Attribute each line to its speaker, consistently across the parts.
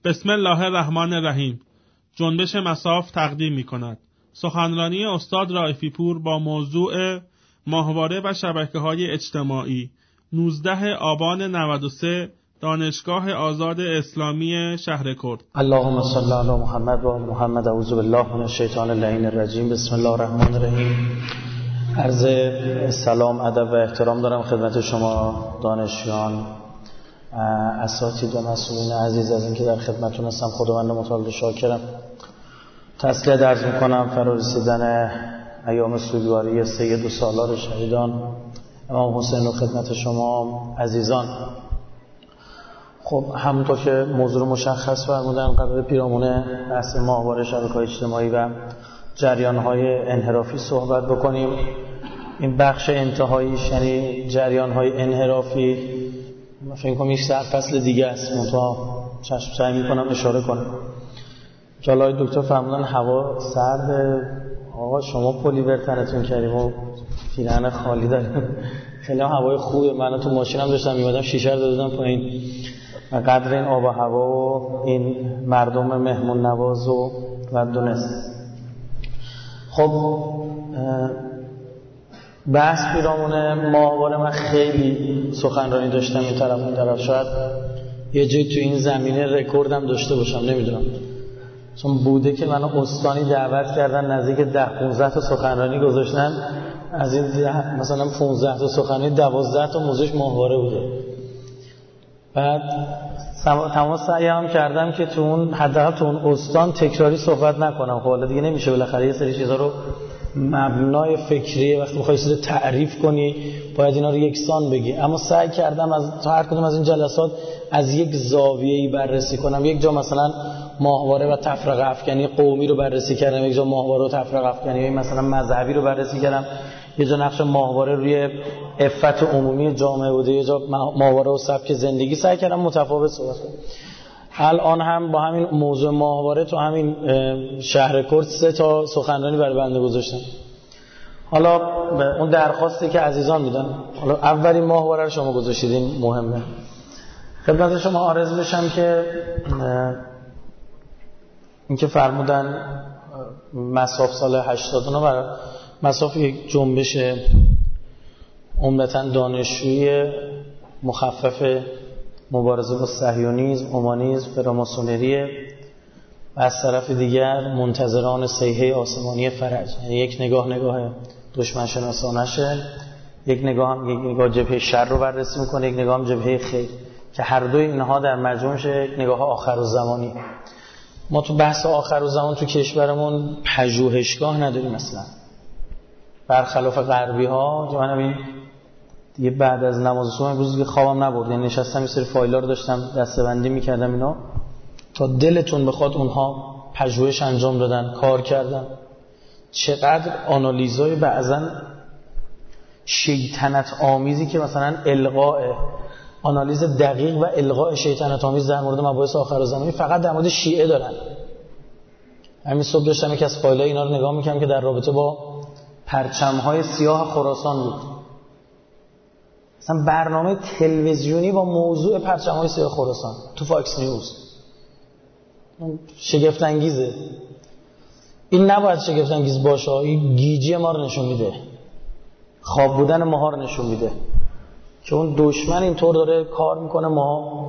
Speaker 1: بسم الله الرحمن الرحیم. جنبش مصاف تقدیم می کند سخنرانی استاد رائفی پور با موضوع ماهواره و شبکه‌های اجتماعی 19 آبان 93 دانشگاه آزاد اسلامی شهر کرد.
Speaker 2: اللهم صل علی محمد و محمد. اعوذ بالله من الشیطان اللعین الرجیم. بسم الله الرحمن الرحیم. عرض سلام، ادب و احترام دارم خدمت شما دانشیان، اساتید و مسئولین عزیز از اینکه در خدمتتون هستم. خداوند متعال شاکرم. تسلیت عرض می‌کنم فرا رسیدن ایام سوگواری سید و سالار شهیدان امام حسین و خدمت شما عزیزان. خب همونطور که موضوع مشخص فرمودن، قرار پیرامون بحث ماهواره شبکه‌های اجتماعی و جریان‌های انحرافی صحبت بکنیم. این بخش انتهاییش یعنی جریان‌های انحرافی، من فکر کنم یک فصل دیگه است، منتها سعی می‌کنم اشاره کنم. جلوی دکتر فرمودن هوا سرد. آقا شما پلیور تنتون کردیم و پیرهن خالی داریم. خیلی هوای خوبه. من تو ماشینم داشتم می‌اومدم شیشه رو دادم پایین. قدر این آب و هوا و این مردم مهمون نواز و دونست. خب بحث پیرامون ماهواره، من خیلی سخنرانی داشتم این طرف اون طرف، شاید یه جایی تو این زمینه رکوردم داشته باشم، نمیدونم، چون بوده که منو استانی دعوت کردن نزدیک 10-15 تا سخنرانی گذاشتن. از این مثلا 15 تا سخنرانی 12 تا موضوعش ماهواره بوده. بعد تمام سعیم کردم که تو اون حداقل تو اون استان تکراری صحبت نکنم. خب حالا دیگه نمیشه، بالاخره یه سری چیزا رو مبنای فکریه، وقتی می‌خوای چیزی تعریف کنی باید اینا رو یکسان بگی. اما سعی کردم از هر کدوم از این جلسات از یک زاویه‌ای بررسی کنم. یک جا مثلا ماهواره و تفرقه افکنی قومی رو بررسی کردم، یک جا ماهواره و تفرقه افکنی مثلا مذهبی رو بررسی کردم، یه جا نقش ماهواره روی عفت عمومی جامعه بوده، یه جا ماهواره و سبک زندگی. سعی کردم متفاوت صحبت کنم. الان هم با همین موضوع ماهواره تو همین شهر کرد 3 تا سخنرانی برای بنده گذاشتم. حالا اون درخواستی که عزیزان میدن، حالا اولین ماهواره رو شما گذاشتید، مهمه. خدمت شما عرض بشم که اینکه فرمودن مصاف سال 89 برای مصاف یک جنبش عمدتاً دانشجویی مخفف مبارزه با صهیونیسم، اومانیسم، فراماسونری و از طرف دیگر منتظران صیحه آسمانی فرج. یعنی یک نگاه دشمن شناسانشه، یک نگاه جبهه شر رو بررسی میکنه، یک نگاه هم جبهه خیر، که هر دوی اینها در مجموعش یک نگاه آخرالزمانی. ما تو بحث آخرالزمان تو کشورمون پژوهشگاه نداریم اصلا، برخلاف غربی ها که من همین دیگه بعد از نماز صبح امروز که خوابم نبرد، یعنی نشستم یه سری فایل‌ها رو داشتم دسته‌بندی می‌کردم اینا، تا دلتون بخواد اونها پژوهش انجام دادن، کار کردن. چقدر آنالیزای بعضن شیطنت آمیزی که مثلا آنالیز دقیق و الغاء شیطنت آمیز در مورد مباحث آخرالزمانی فقط در مورد شیعه دارن. همین صبح داشتم یکی از فایل‌های اینا رو نگاه می‌کردم که در رابطه با پرچم‌های سیاه خراسان بود. مثلا برنامه تلویزیونی با موضوع پرچم‌های سیاه خراسان تو فاکس نیوز. شگفت انگیزه. این نباید شگفت انگیز باشه، این گیجی ما رو نشون میده، خواب بودن ماها رو نشون میده که اون دشمن اینطور داره کار میکنه. ما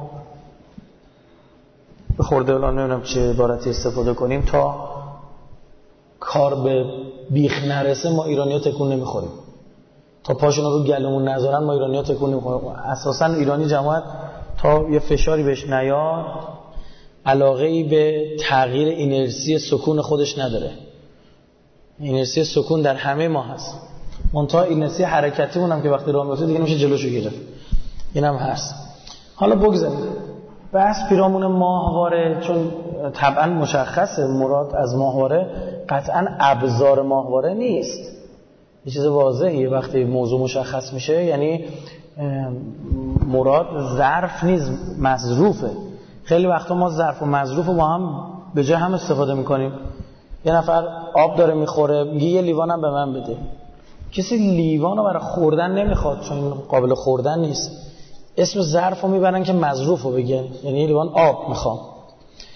Speaker 2: به خورده الان نمیدونم چه عبارتی استفاده کنیم تا کار به بیخ نرسه ما ایرانی‌ها تکون نمیخوریم، تا پاشون رو گلومون نذارن ما ایرانی‌ها تکون نمیخوریم. اساساً ایرانی جماعت تا یه فشاری بهش نیاد علاقه‌ای به تغییر اینرسی سکون خودش نداره. اینرسی سکون در همه ما هست، منتها اینرسی حرکتی مونم که وقتی راه میفته دیگه نمیشه جلوشو گرفت. اینم هست. حالا بگذاریم بحث پیرامون ماهواره، چون طبعا مشخصه مراد از ماهواره قطعا ابزار ماهواره نیست. یه چیز واضحیه وقتی موضوع مشخص میشه، یعنی مراد ظرف نیست، مظروفه. خیلی وقتا ما ظرف و مظروف رو با هم به جای هم استفاده میکنیم. یه نفر آب داره میخوره، میگه یه لیوانم به من بده. کسی لیوانو برای خوردن نمیخواد چون قابل خوردن نیست. اسم ظرف رو میبرن که مظروف رو بگن، یعنی یه لیوان آب میخوام.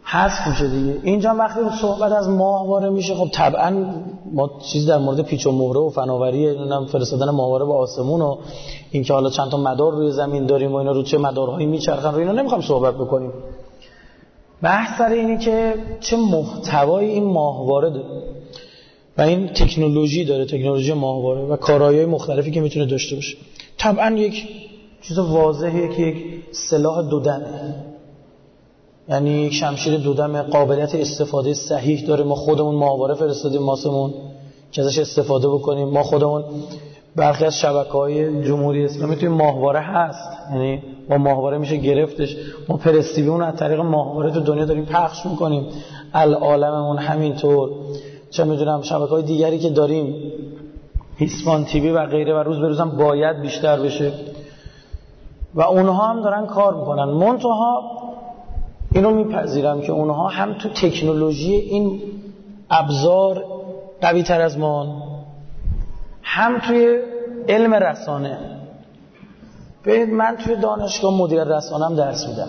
Speaker 2: حذف میشه دیگه. اینجا وقتی صحبت از ماهواره میشه، خب طبعا ما چیز در مورد پیچ و مهره و فناوری نمیدونم فرستادن ماهواره به آسمون و اینکه حالا چند تا مدار روی زمین داریم و اینا رو چه مدارهایی میچرخن رو اینا نمیخوام صحبت بکنیم. بحث سر اینه که چه محتوایی این ماهواره داره و این تکنولوژی داره، تکنولوژی ماهواره و کارایی‌های مختلفی که میتونه داشته باشه. طبعا یک چیز واضحه که یک سلاح دودمه، یعنی یک شمشیر دودم قابلیت استفاده صحیح داره. ما خودمون ماهواره فرستادیم ماسمون که ازش استفاده بکنیم. ما خودمون برخی از شبکه‌های جمهوری اسلامی توی ماهواره هست، یعنی با ماهواره میشه گرفتش. ما پرستیویون از طریق ماهواره تو دنیا داریم پخش میکنیم، العالممون همینطور، چه میدونم شبکه‌های دیگری که داریم، هیسپان تیوی و غیره، و روز به روزم باید بیشتر بشه و اونها هم دارن کار میکنن. منتها اینو میپذیرم که اونها هم تو تکنولوژی این ابزار قوی تر از ما، هم توی علم رسانه. ببینید من توی دانشگاه مدیر رسانه‌ام درس میدم،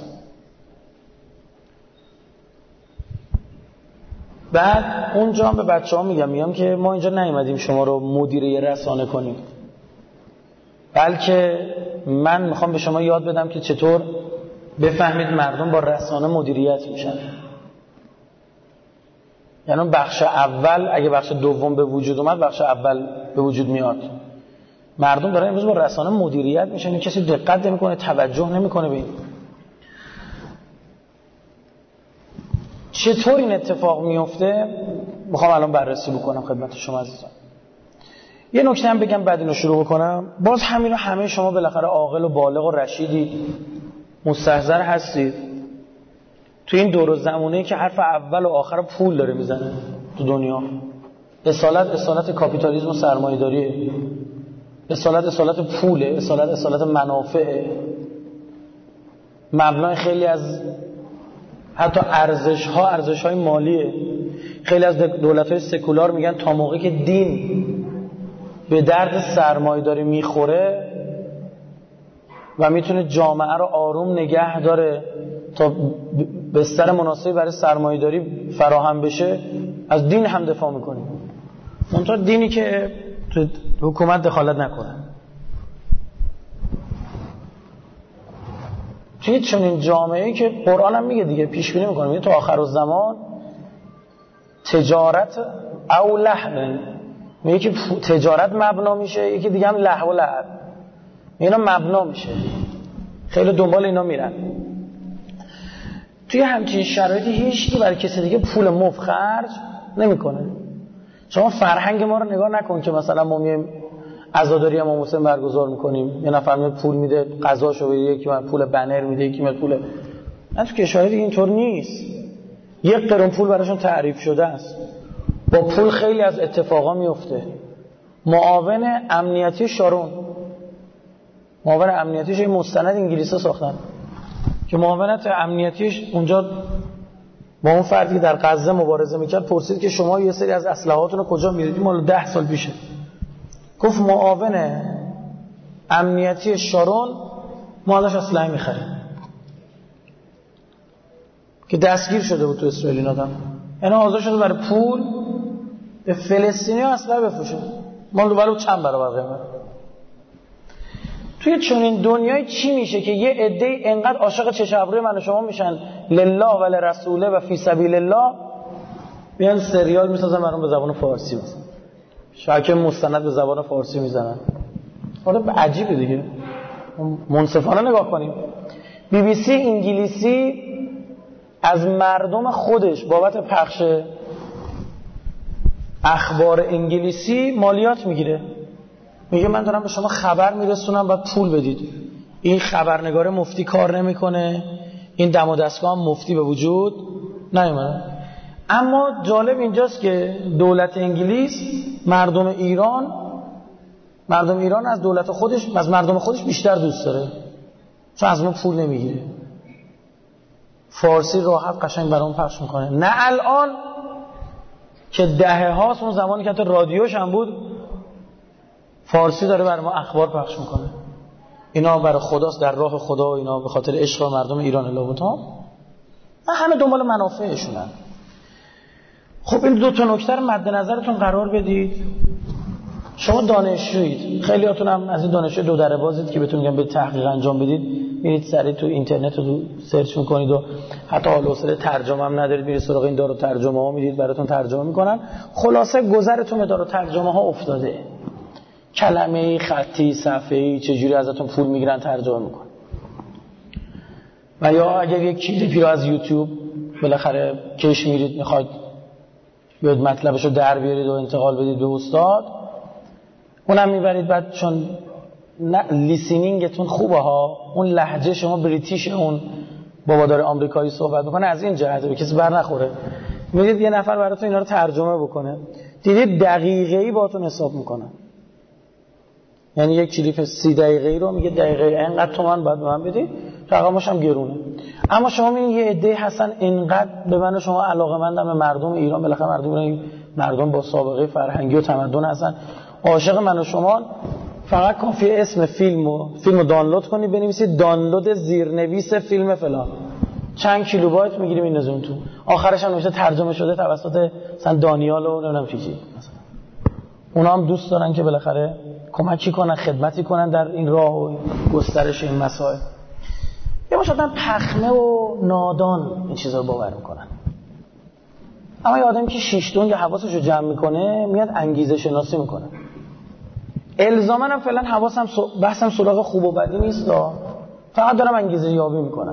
Speaker 2: بعد اونجا هم به بچه‌ها میگم که ما اینجا نیومدیم شما رو مدیر رسانه کنیم، بلکه من میخوام به شما یاد بدم که چطور بفهمید مردم با رسانه مدیریت میشن. یعنی بخش اول، اگه بخش دوم به وجود اومد، بخش اول به وجود میاد. مردم دارن امروز با رسانه مدیریت میشن، کسی دقت نمیکنه، توجه نمیکنه به این. چطور این اتفاق میفته میخوام الان بررسی بکنم خدمت شما عزیزان. یه نکته هم بگم بعد اینو شروع بکنم. باز همین رو همه شما بالاخره عاقل و بالغ و رشیدید، مستحضر هستید. تو این دور و زمانه‌ای که حرف اول و آخر پول داره میزنه تو دنیا، اصالت کاپیتالیسم و سرمایه‌داریه، اصالت پوله، اصالت منافعه، مبنای خیلی از حتی ارزش‌های مالیه. خیلی از دولت‌های سکولار میگن تا موقعی که دین به درد سرمایه‌داری میخوره و میتونه جامعه رو آروم نگه داره تا بستر مناسبی برای سرمایه‌داری فراهم بشه، از دین هم دفاع میکنیم. منتها دینی که تو حکومت دخالت نکنه. توی چنین جامعه‌ای که قرآن هم میگه دیگه، پیش بینی میکنه، میگه تو آخر الزمان تجارت او لهو، میگه که تجارت مبنا میشه، یکی دیگه هم لهو و لعب، اینا مبنا میشه. خیلی دنبال اینا میرن. توی همچین شرایطی هیچکی برای کسی دیگه پول مفت خرج نمیکنه. شما فرهنگ ما رو نگاه نکن که مثلا ما میایم عزاداری امام حسین برگزار میکنیم، یه نفر میاد پول میده غذاشو به یکی، من پول بنر میده، یکی میاد پول. نه، تو کشوری اینطور نیست. یک قرون پول براشون تعریف شده است. با پول خیلی از اتفاقا میفته. معاون امنیتی شارون، معاون امنیتیش یه مستند انگلیسی ساختن که معاونت امنیتیش اونجا با اون فردی که در غزه مبارزه میکرد پرسید که شما یه سری از اسلحه‌هاتون رو کجا می‌ریزید؟ مال 10 سال پیشه. گفت معاون امنیتی شارون ما ازش اسلحه می‌خریم، که دستگیر شده بود تو اسرائیل این آدم. یعنی آزاد شده برای پول به فلسطینی‌ها اسلحه بفروشه، مال برای چند برابر قیمت. توی چنین دنیای چی میشه که یه عده‌ای انقدر عاشق چش ابروی من و شما میشن لله و لرسوله و فی سبیل الله، میان سریال میسازن برام به زبان فارسی، مثلا شاید مستند به زبان فارسی میزنن. حالا عجیبه دیگه، منصفانه نگاه کنیم. BBC انگلیسی از مردم خودش بابت پخش اخبار انگلیسی مالیات میگیره. میگه من دارم به شما خبر میرسونم باید پول بدید. این خبرنگار مفتی کار نمیکنه، این دم و دستگاه هم مفتی به وجود نیومده. اما جالب اینجاست که دولت انگلیس مردم ایران از دولت خودش، از مردم خودش بیشتر دوست داره، چون از ما پول نمیگیره. فارسی راحت قشنگ برام پخش میکنه. نه الان که دهه هاست، اون زمانی که حتی رادیوش هم بود فارسی داره برای ما اخبار پخش میکنه. اینا برای خداست، در راه خدا، اینا به خاطر عشق مردم ایران. الهوتا همه دنبال منافعشونن. خب این دو تا نکته رو مد نظرتون قرار بدید. شما دانشجویید، خیلیاتون هم از این دانشجوی دو دره بازید که بهتون میگم به تحقیق انجام بدید، میرید سریع تو اینترنت رو سرچ میکنید و حتی حال و حوصله ترجمه هم ندارید، میرید سراغ این دارو ترجمه ها میدید براتون ترجمه میکنن. خلاصه گذرتون به دارو ترجمه ها افتاده، کلمه خطی صفحه‌ای چجوری ازتون پول میگیرن ترجمه میکنن. و یا اگر یک کلیپی رو از یوتیوب بالاخره کش میرید میخواید بیاید مطلبش رو در بیارید و انتقال بدید به استاد، اونم میبرید بعد چون لیسینینگتون خوبه ها، اون لهجه شما بریتیش، اون بابا داره آمریکایی صحبت میکنه، از این جهت به کسی بر نخوره، میدید یه نفر براتون اینا رو ترجمه بکنه، دیدید دقیقه‌ای باهاتون حساب میکنه. یعنی یک کلیپ 30 دقیقه‌ای رو میگه دقیقه اینقدر تومان باید به من بدید، رقمش هم گرونه. اما شما میبینید یه عده هستن اینقدر به من و شما علاقه‌مندن به مردم ایران، بالاخره مردم با سابقه فرهنگی و تمدن هستن، عاشق من و شما. فقط کافیه اسم فیلمو دانلود کنید، بنویسید دانلود زیرنویس فیلم فلان، چند کیلوبایت میگیریم این نزون تو، آخرش هم نوشته ترجمه شده توسط مثلا دانیال و نمیدونم چیزی. اونا هم دوست دارن که بالاخره کمکی کنن، خدمتی کنن در این راه و گسترش این مسائل. یه باشه آدم پخمه و نادان این چیزا رو باور میکنن. اما یه آدمی که شیشتون یا حواسش رو جمع میکنه میاد انگیزه شناسی میکنه. الزاماً هم فعلا حواسم بحثم سراغ خوب و بدی نیست، فقط دارم انگیزه یابی میکنم.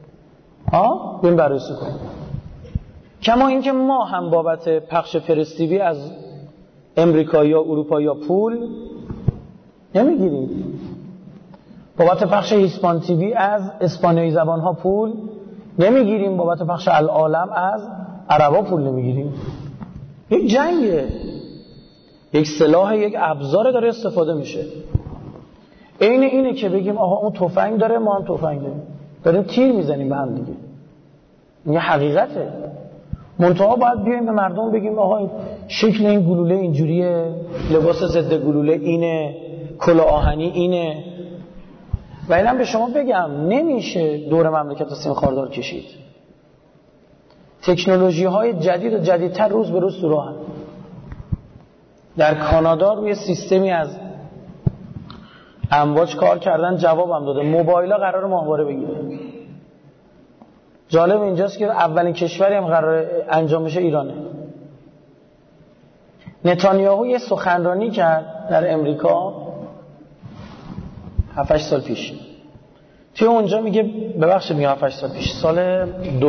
Speaker 2: بیم بررسی کنیم. کما اینکه ما هم بابت پخش فرستیوی از امریکا یا اروپا یا پول نمیگیریم، بابت پخش هیسپان تیوی از اسپانیایی زبان ها پول نمیگیریم، بابت پخش العالم از عربا پول نمیگیریم. یک جنگه، یک سلاح، یک ابزار داره استفاده میشه. اینه که بگیم آقا اون تفنگ داره ما هم تفنگ داریم تیر میزنیم به هم دیگه. این حقیقته. منتها باید بیایم به مردم بگیم آقا شکل این گلوله اینجوریه، لباس ضد گلوله اینه، کلاه آهنی اینه. و اینم به شما بگم نمیشه دور مملکت رو سیم خاردار کشید. تکنولوژی های جدید و جدیدتر روز به روز تو راهن. در کانادا روی سیستمی از امواج کار کردن، جوابم داده موبایلا قرار ماهواره بگیره. جالب اینجاست که اولین کشوری هم قرار انجام بشه ایرانه. نتانیاهو یه سخنرانی کرد در امریکا 7-8 سال پیش. توی اونجا میگه، ببخشید میگم 7-8 سال پیش، سال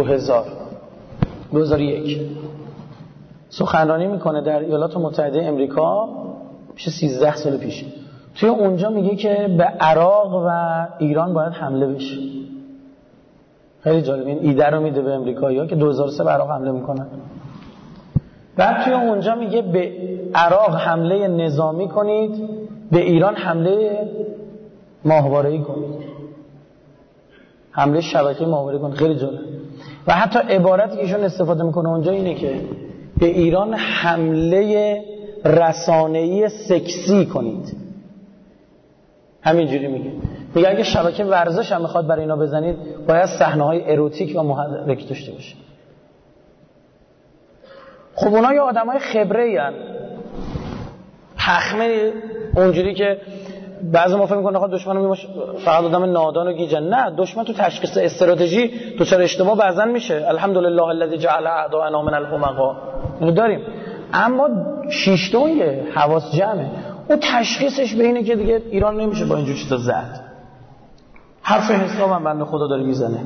Speaker 2: 2001 سخنرانی میکنه در ایالات متحده امریکا، میشه 13 سال پیش. توی اونجا میگه که به عراق و ایران باید حمله بشه. خیلی جالب، این ایده رو میده به امریکایی‌ها که 2003 به عراق حمله میکنن. بعد توی اونجا میگه به عراق حمله نظامی کنید، به ایران حمله ماهواره‌ای کنید، حمله شبکه ماهواره‌ای کنید. خیلی جالب. و حتی عبارتی که ایشون استفاده میکنه اونجا اینه که به ایران حمله رسانه‌ای سکسی کنید. همینجوری میگه اگه شبکه ورزش هم میخواد برای اینا بزنید باید صحنه‌های اروتیک و محرک داشته باشه. خب اونا یه آدمای خبره‌ای ان، پخمه اونجوری که بعضی ما فکر می‌کنن آقا دشمن میشه فقط آدم نادان و گیجن. نه، دشمن تو تشخیص استراتژی دچار اشتباه بعضن میشه. الحمدلله الذی جعل اعداءنا من الحمقا، اینو داریم. اما شیشتونگه، حواس جمعه. اون تشخیصش به اینه که دیگه ایران نمیشه با اینجور چیزا زد. حرف حسابم بنده خدا داره میزنه.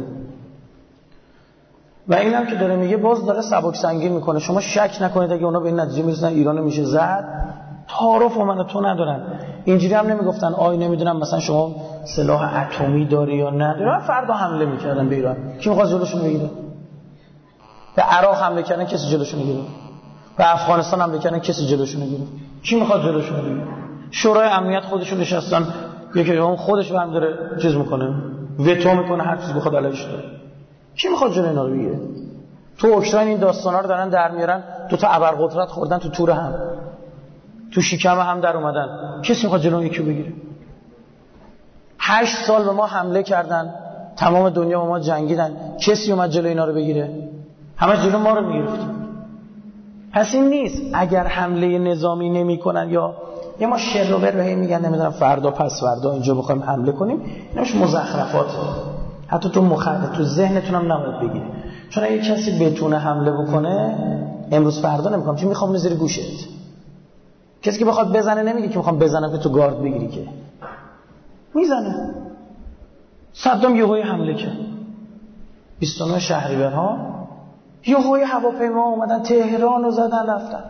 Speaker 2: و اینم که داره میگه باز داره سبک سنگین میکنه. شما شک نکنید اگه اونا به این نتیجه میرسن ایران میشه زد، تعارف و من تو ندارن. اینجوری هم نمیگفتن آی نمیدونم مثلا شما سلاح اتمی داری یا نداری. فردا حمله میکردن به ایران. کی میخواد جلوشون بگیره؟ به عراق حمله کردن کسی جلوشون میگیره؟ به افغانستان حمله کردن کسی جلوشون میگیره؟ کی میخواد جلوشون بگیره؟ شورای امنیت خودشون نشستن، یکی اون خودش هم داره چیز میکنه، وتو میکنه، هر چیزی بخواد علیش داره. کی میخواد جلوی اینا رو بگیره؟ تو اوکراین این داستانا رو دارن در میارن، دو تا ابرقدرت خوردن تو تور هم، تو شکم هم در اومدن. کسی میخواد جلوی یکی بگیره؟ 8 سال به ما حمله کردن، تمام دنیا با ما جنگیدن، کسی اومد جلوی اینا رو بگیره؟ همه جلو ما رو میگرفت. پس این نیست اگر حمله نظامی نمی‌کنن یا ما شر و بر میگن نمیدونم فردا پس فردا اینجا بخوایم حمله کنیم، ایناش مزخرفاته. حتی تو ذهنتون هم نباید بگیری، چون اگه کسی بتونه حمله بکنه امروز فردا نمی‌کنم، چون میخوام زیر گوشت. کسی که بخواد بزنه نمیگه که میخوام بزنم که تو گارد بگیری، که میزنه. صدام یهویی حمله کرد 29 شهریورها، یهویی هواپیما اومدن تهران رو زدن رفتن،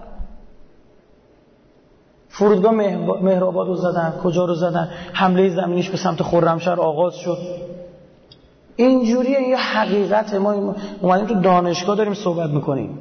Speaker 2: فرودگاه مهرآباد رو زدن، کجا رو زدن، حمله زمینیش به سمت خرمشهر آغاز شد. اینجوریه، این حقیقت. ما اومدیم تو دانشگاه داریم صحبت میکنیم،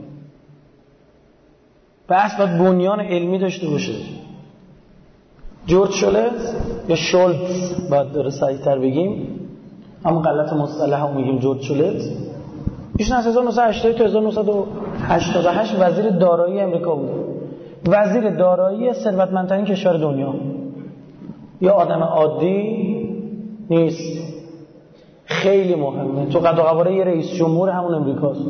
Speaker 2: بحث باید بنیان علمی داشته باشه. جورج شولتز یا شولتز باید داره صحیح تر بگیم، اما غلط مصطلح هم میگیم جورج شولتز. ایشون از 1980 تا 1988 وزیر دارایی امریکا بود، وزیر دارایی ثروتمندترین کشور دنیا. یا آدم عادی نیست، خیلی مهمه. تو قد و قواره یه رئیس جمهور همون امریکاست،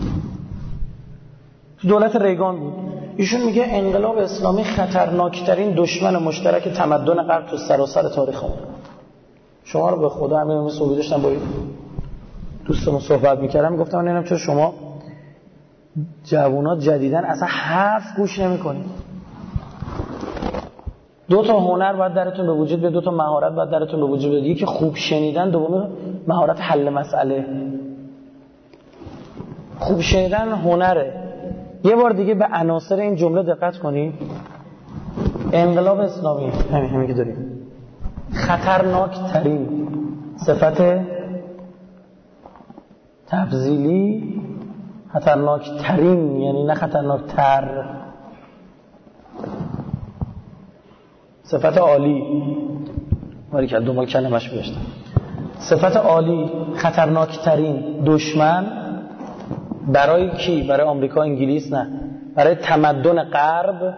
Speaker 2: تو دولت ریگان بود. ایشون میگه انقلاب اسلامی خطرناکترین دشمن مشترک تمدن غرب تو سراسر تاریخ اون. شما رو به خدا همین صحبت داشتم با دوستمون صحبت میکردم، میگفتم نمیدونم چرا شما جوونا جدیدن اصلا حرف گوش نمیکنید. 2 تا هنر باید درتون به وجود بیاد، 2 تا مهارت باید درتون به وجود بیاد. یکی خوب شنیدن، دومی مهارت حل مسئله. خوب شنیدن هنره. یه بار دیگه به عناصر این جمله دقت کنید. انقلاب اسلامی همین که داریم خطرناک ترین صفت تبذیلی، خطرناک ترین یعنی نه خطرناک تر، صفت عالی، باری که دنبال کلمش بشتم، صفت عالی خطرناک ترین دشمن برای کی؟ برای آمریکا انگلیس؟ نه، برای تمدن غرب.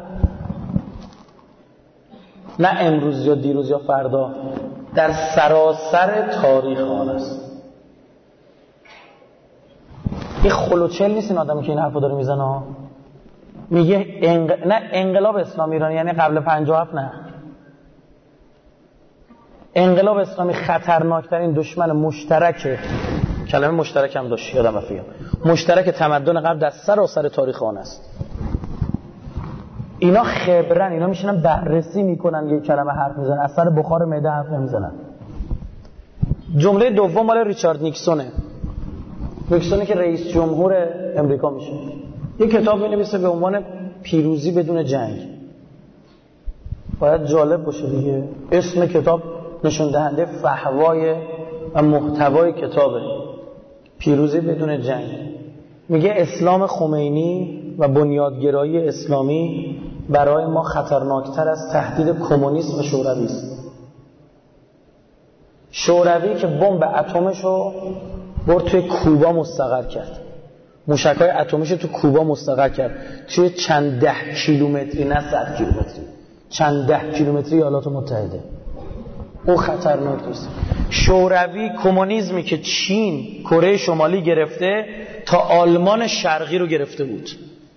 Speaker 2: نه امروز یا دیروز یا فردا، در سراسر تاریخ آن است. یه خلوچل نیست این آدمی که این حرفو داره میزنه. میگه نه انقلاب اسلامی ایرانی یعنی قبل 57، نه، انقلاب اسلامی خطرناکترین دشمن مشترک، کلمه مشترک هم داشت یادم رفت، مشترک تمدن غرب در سراسر تاریخ آن است. اینا خبرن، اینا میشینن بررسی میکنن، یه کلمه حرف میزنن، از سر بخار معده حرف نمیزنن. جمله دوم مال ریچارد نیکسونه، نیکسونی که رئیس جمهور امریکا میشه. یه کتاب می‌نویسه به عنوان پیروزی بدون جنگ. باید جالب باشه دیگه، اسم کتاب نشون دهنده فحوای و محتوای کتابه، پیروزی بدون جنگ. میگه اسلام خمینی و بنیادگرایی اسلامی برای ما خطرناکتر از تهدید کمونیسم و شوروی است. شوروی که بمب اتمشو برد توی کوبا مستقر کرد، موشک‌های اتمیشو تو کوبا مستقر کرد، توی چند 10 کیلومتری، نه 100 کیلومتری، چند 10 کیلومتری ایالات متحده. او خطرناک است. شوروی کمونیسمی که چین، کره شمالی گرفته تا آلمان شرقی رو گرفته بود،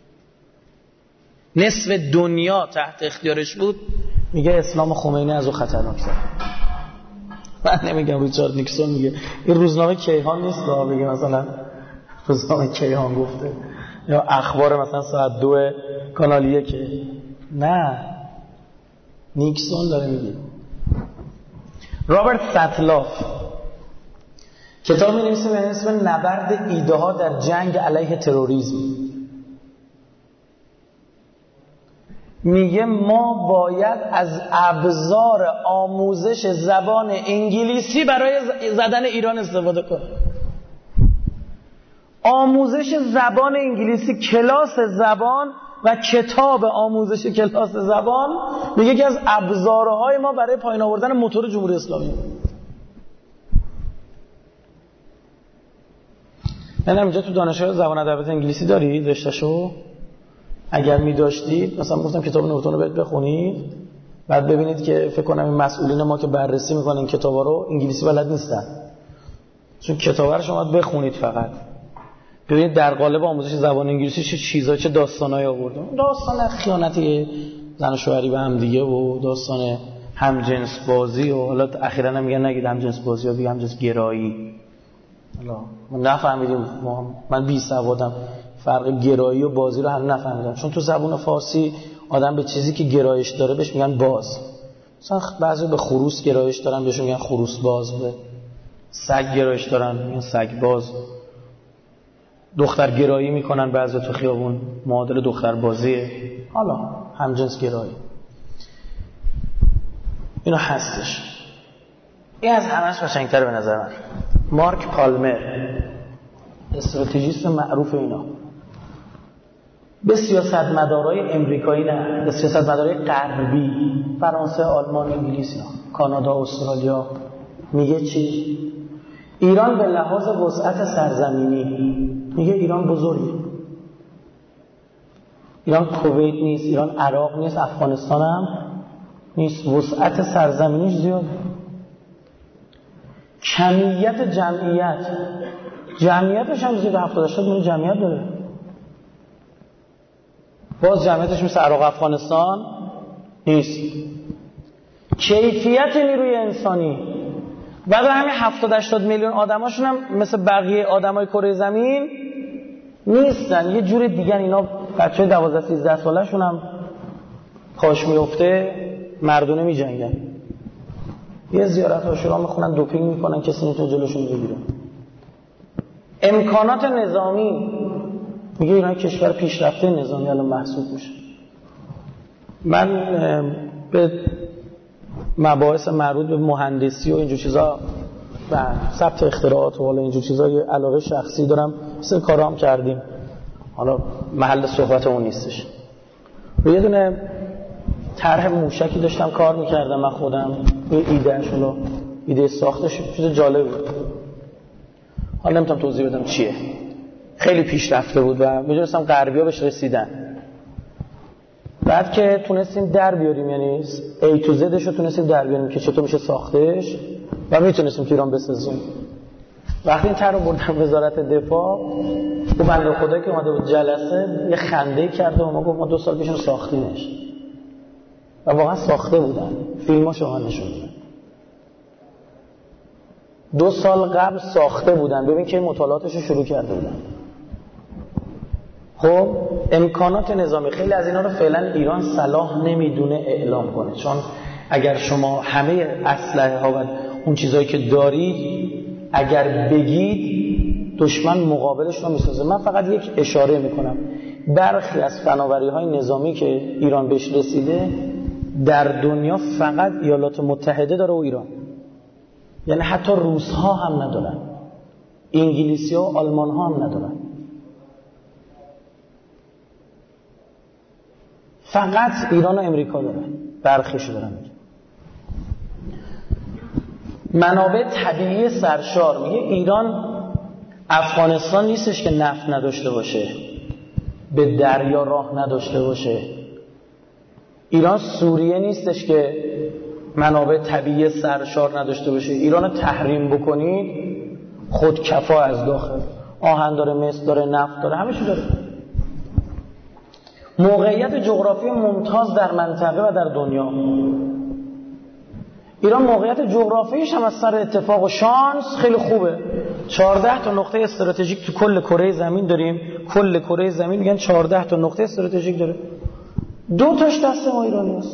Speaker 2: نصف دنیا تحت اختیارش بود، میگه اسلام خمینی از او خطرناک‌تره. من نمیگم ریچارد نیکسون میگه، این روزنامه کیهان نیست که بگه مثلا روزنامه کیهان گفته یا اخبار مثلا ساعت 2 کانال 1، نه، نیکسون داره میگه. رابرت ساتلاف کتاب می‌نویسه به اسم نبرد ایده ها در جنگ علیه تروریسم. میگه ما باید از ابزار آموزش زبان انگلیسی برای زدن ایران استفاده کنیم. آموزش زبان انگلیسی، کلاس زبان و کتاب آموزش کلاس زبان، میگه که از ابزارهای ما برای پایین آوردن موتور جمهوری اسلامی. من اینجا تو دانشگاه زبان ادبیات انگلیسی دارید رشته‌شو؟ اگر می داشتید مثلا گفتم کتاب نورتون رو بخونید، بعد ببینید که فکر کنم این مسئولین ما که بررسی میکنن این کتابا رو انگلیسی بلد نیستن. چون کتابا رو شما بخونید فقط ببینید در قالب آموزش زبان انگلیسی چه چیزا چه داستانایی آورده. داستان خیانت زن و شوهری به هم دیگه و داستان همجنس بازی و حالا اخیراً هم میگن نگید همجنس بازی یا بگید همجنس گرایی. حالا من نفهمیدیم، من بی سوادم، فرق گرایی و بازی رو هم نفهمیدم، چون تو زبان فارسی آدم به چیزی که گرایش داره بهش میگن باز. مثلا بعضی به خروس گرایش دارن بهش میگن خروس باز، به سگ گرایش دارن میگن سگ باز. دختر گرایی میکنن بعضی تو خیابون، معادل دختر بازیه. حالا همجنس گرایی اینا هستش. این از همش قشنگ‌تره به نظر من. مارک پالمر، استراتژیست معروف اینا، به سیاستمدارای امریکایی، نه به سیاستمدارای غربی، فرانسه، آلمان، انگلیس، کانادا، استرالیا، میگه چی؟ ایران به لحاظ وسعت سرزمینی، میگه ایران بزرگه. ایران کویت نیست، ایران عراق نیست، افغانستان هم نیست، وسعت سرزمینیش زیاد. کمیت جمعیتش هم زیر 70-80 میلیون جمعیت داره. باز جمعیتش مثل عراق افغانستان نیست. کیفیت نیروی انسانی بعد همین 70-80 میلیون آدماشون هم مثل بقیه آدمای کره زمین نیستن، یه جور دیگه. اینا بچه‌های 12-13 ساله‌شون هم پاش میفته مردونه میجنگن، یه زیارت عاشورا میخونن، دوپینگ میکنن، کسی نمیتونه جلوشون بگیره. امکانات نظامی، میگه ایران کشور پیشرفته نظامی الان محسوب میشه. من به مباحث مربوط به مهندسی و اینجور چیزا و ثبت اختراعات و حالا اینجور چیزا یه علاقه شخصی دارم، مثل کارا هم کردیم، حالا محل صحبت اون نیستش. یه دونه طرح موشکی داشتم کار میکردم من خودم، یه ایده ساختش چیز جالب بود، حالا نمیتونم توضیح بدم چیه، خیلی پیشرفته بود و میدونستم غربی‌ها بهش رسیدن. بعد که تونستیم در بیاریم، یعنی A to Zش رو تونستیم در بیاریم که چطور میشه ساختش و میتونستیم تو ایران بسازیم. وقتی این طرح رو بردم وزارت دفاع، اون بنده خدایی که اومده بود جلسه یه خنده کرد و ما گفت ما 2 سال پیش ساختیمش و واقعا ساخته بودن، فیلماشو من نشون دادن. 2 سال قبل ساخته بودن، ببین که مطالعاتش رو شروع کرده بودن. خب امکانات نظامی خیلی از اینا رو فعلا ایران صلاح نمیدونه اعلام کنه، چون اگر شما همه اسلحه ها و اون چیزایی که دارید اگر بگید دشمن مقابلش رو میسازه. من فقط یک اشاره میکنم، برخی از فناوری های نظامی که ایران بهش رسیده در دنیا فقط ایالات متحده داره و ایران، یعنی حتی روس ها هم ندارن، انگلیسی ها و آلمان ها هم ندارن، فقط ایران و امریکا دارن، برخیشو دارن. منابع طبیعی سرشار، میگه ایران افغانستان نیستش که نفت نداشته باشه، به دریا راه نداشته باشه. ایران سوریه نیستش که منابع طبیعی سرشار نداشته باشه. ایران رو تحریم بکنید خودکفا از داخل، آهن داره، مس داره، نفت داره، همه چی داره. موقعیت جغرافی ممتاز در منطقه و در دنیا. ایران موقعیت جغرافیش هم از سر اتفاق و شانس خیلی خوبه. 14 تا نقطه استراتژیک تو کل کره زمین داریم. کل کره زمین میگن 14 تا نقطه استراتژیک داره. 2 تاش دست ما ایرانی است.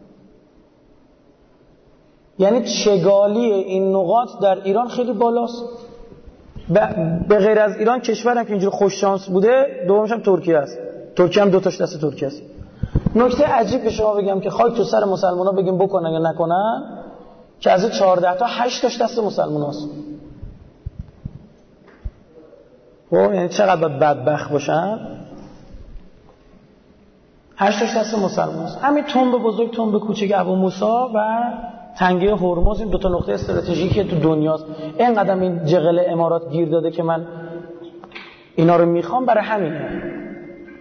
Speaker 2: یعنی چگالی این نقاط در ایران خیلی بالاست. به غیر از ایران کشور هم که اینجور خوش شانس بوده دومش هم ترکیه است. ترکیه هم 2 تاش دست ترکیه است. نکته عجیب به شما بگم که خاک تو سر مسلمان‌ها بگیم بکنن یا نکنن، که از 14 تا 8 تاش دست مسلمان‌هاست. خب یعنی چقدر بدبخت باشن؟ 8 تاش دست مسلمان‌هاست. همین تنب بزرگ، تنب کوچک ابو موسی و تنگه هرمز، این 2 تا نقطه استراتژیکی تو دنیاست. اینقدر این جغل امارات گیر داده که من اینا رو میخوام، برای همینه.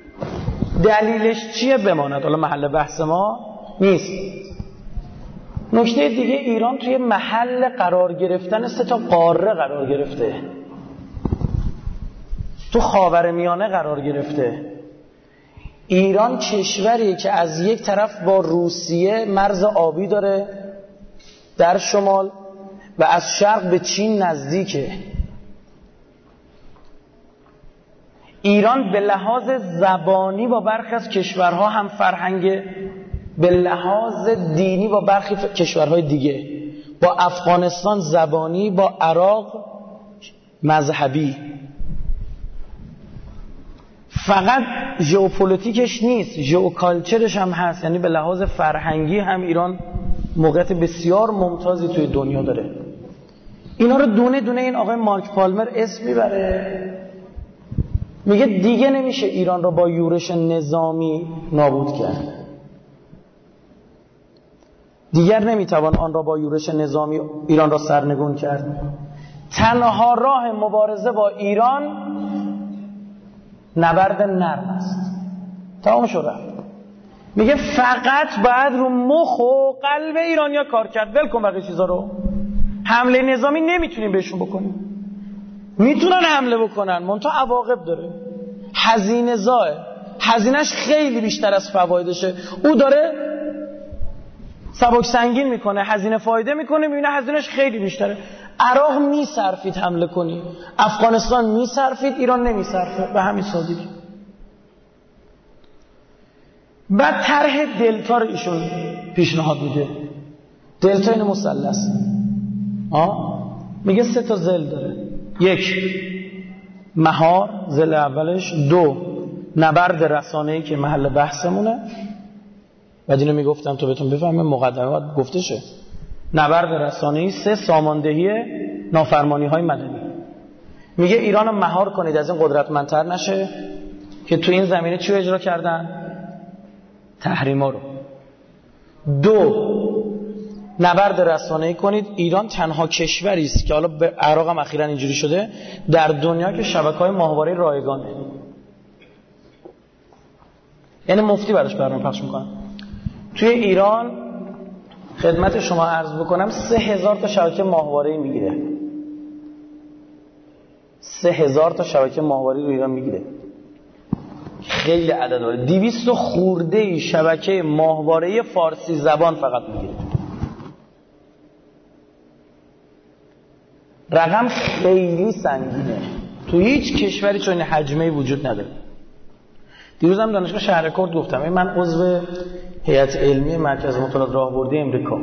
Speaker 2: دلیلش چیه بماند، حالا محل بحث ما نیست. نکته دیگه، ایران توی محل قرار گرفتن 3 قاره قرار گرفته، تو خاورمیانه قرار گرفته. ایران کشوریه که از یک طرف با روسیه مرز آبی داره در شمال و از شرق به چین نزدیکه. ایران به لحاظ زبانی با برخی از کشورها هم فرهنگه، به لحاظ دینی با برخی کشورهای دیگه، با افغانستان زبانی، با عراق مذهبی. فقط ژئوپلیتیکش نیست، ژئوکالچرش هم هست، یعنی به لحاظ فرهنگی هم ایران موقعیت بسیار ممتازی توی دنیا داره. اینا رو دونه دونه این آقای مارک پالمر اسم میبره، میگه دیگه نمیشه ایران رو با یورش نظامی نابود کرد، دیگر نمیتوان آن را با یورش نظامی ایران را سرنگون کرد. تنها راه مبارزه با ایران نبرد نرم است. تمام شد. میگه فقط باید رو مخ و قلب ایرانیا کار کرد، ول کن بقیه چیزا رو. حمله نظامی نمیتونیم بهشون بکنیم، میتونن حمله بکنن منتها عواقب داره، هزینه زاه، هزینهش خیلی بیشتر از فوایدشه. او داره سبک سنگین میکنه، هزینه فایده میکنه، میبینه هزینهش خیلی بیشتره. عراق میصرفید حمله کنی، افغانستان میصرفید، ایران نمیصرفه، به همین سادگی. بعد طرح دلتا رو ایشون پیشنهاد میده، دلتا این مثلث میگه 3 ضلع داره. 1 مهار ضلع اولش، 2 نبرد رسانه‌ای که محل بحثمونه، بعد اینو میگفتم تو بهتون بفهمه مقدمات گفته شه. نبرد رسانه‌ای، 3 ساماندهی نافرمانی‌های مدنی. میگه ایرانو مهار کنید از این قدرتمندتر نشه که تو این زمینه چی اجرا کردن؟ تحریما رو. 2 نبرد رسانه‌ای کنید. ایران تنها کشوری است که حالا به عراق هم اخیراً اینجوری شده در دنیا که شبکه‌های ماهواره رایگانه، یعنی مفتی براش برنامه پخش میکنن. توی ایران خدمت شما عرض بکنم 3000 تا شبکه ماهواره‌ای میگیره، 3000 تا شبکه ماهواره‌ای رو ایران میگیره، خیلی عدد داره. 200 خورده شبکه ماهواره‌ای فارسی زبان فقط میگیره. رقم خیلی سنگینه، تو هیچ کشوری چون حجمه وجود نداره. دیروز هم دانشگاه شهرکرد گفتم، من عضو هیئت علمی مرکز مطالعات راهبردی امریکا،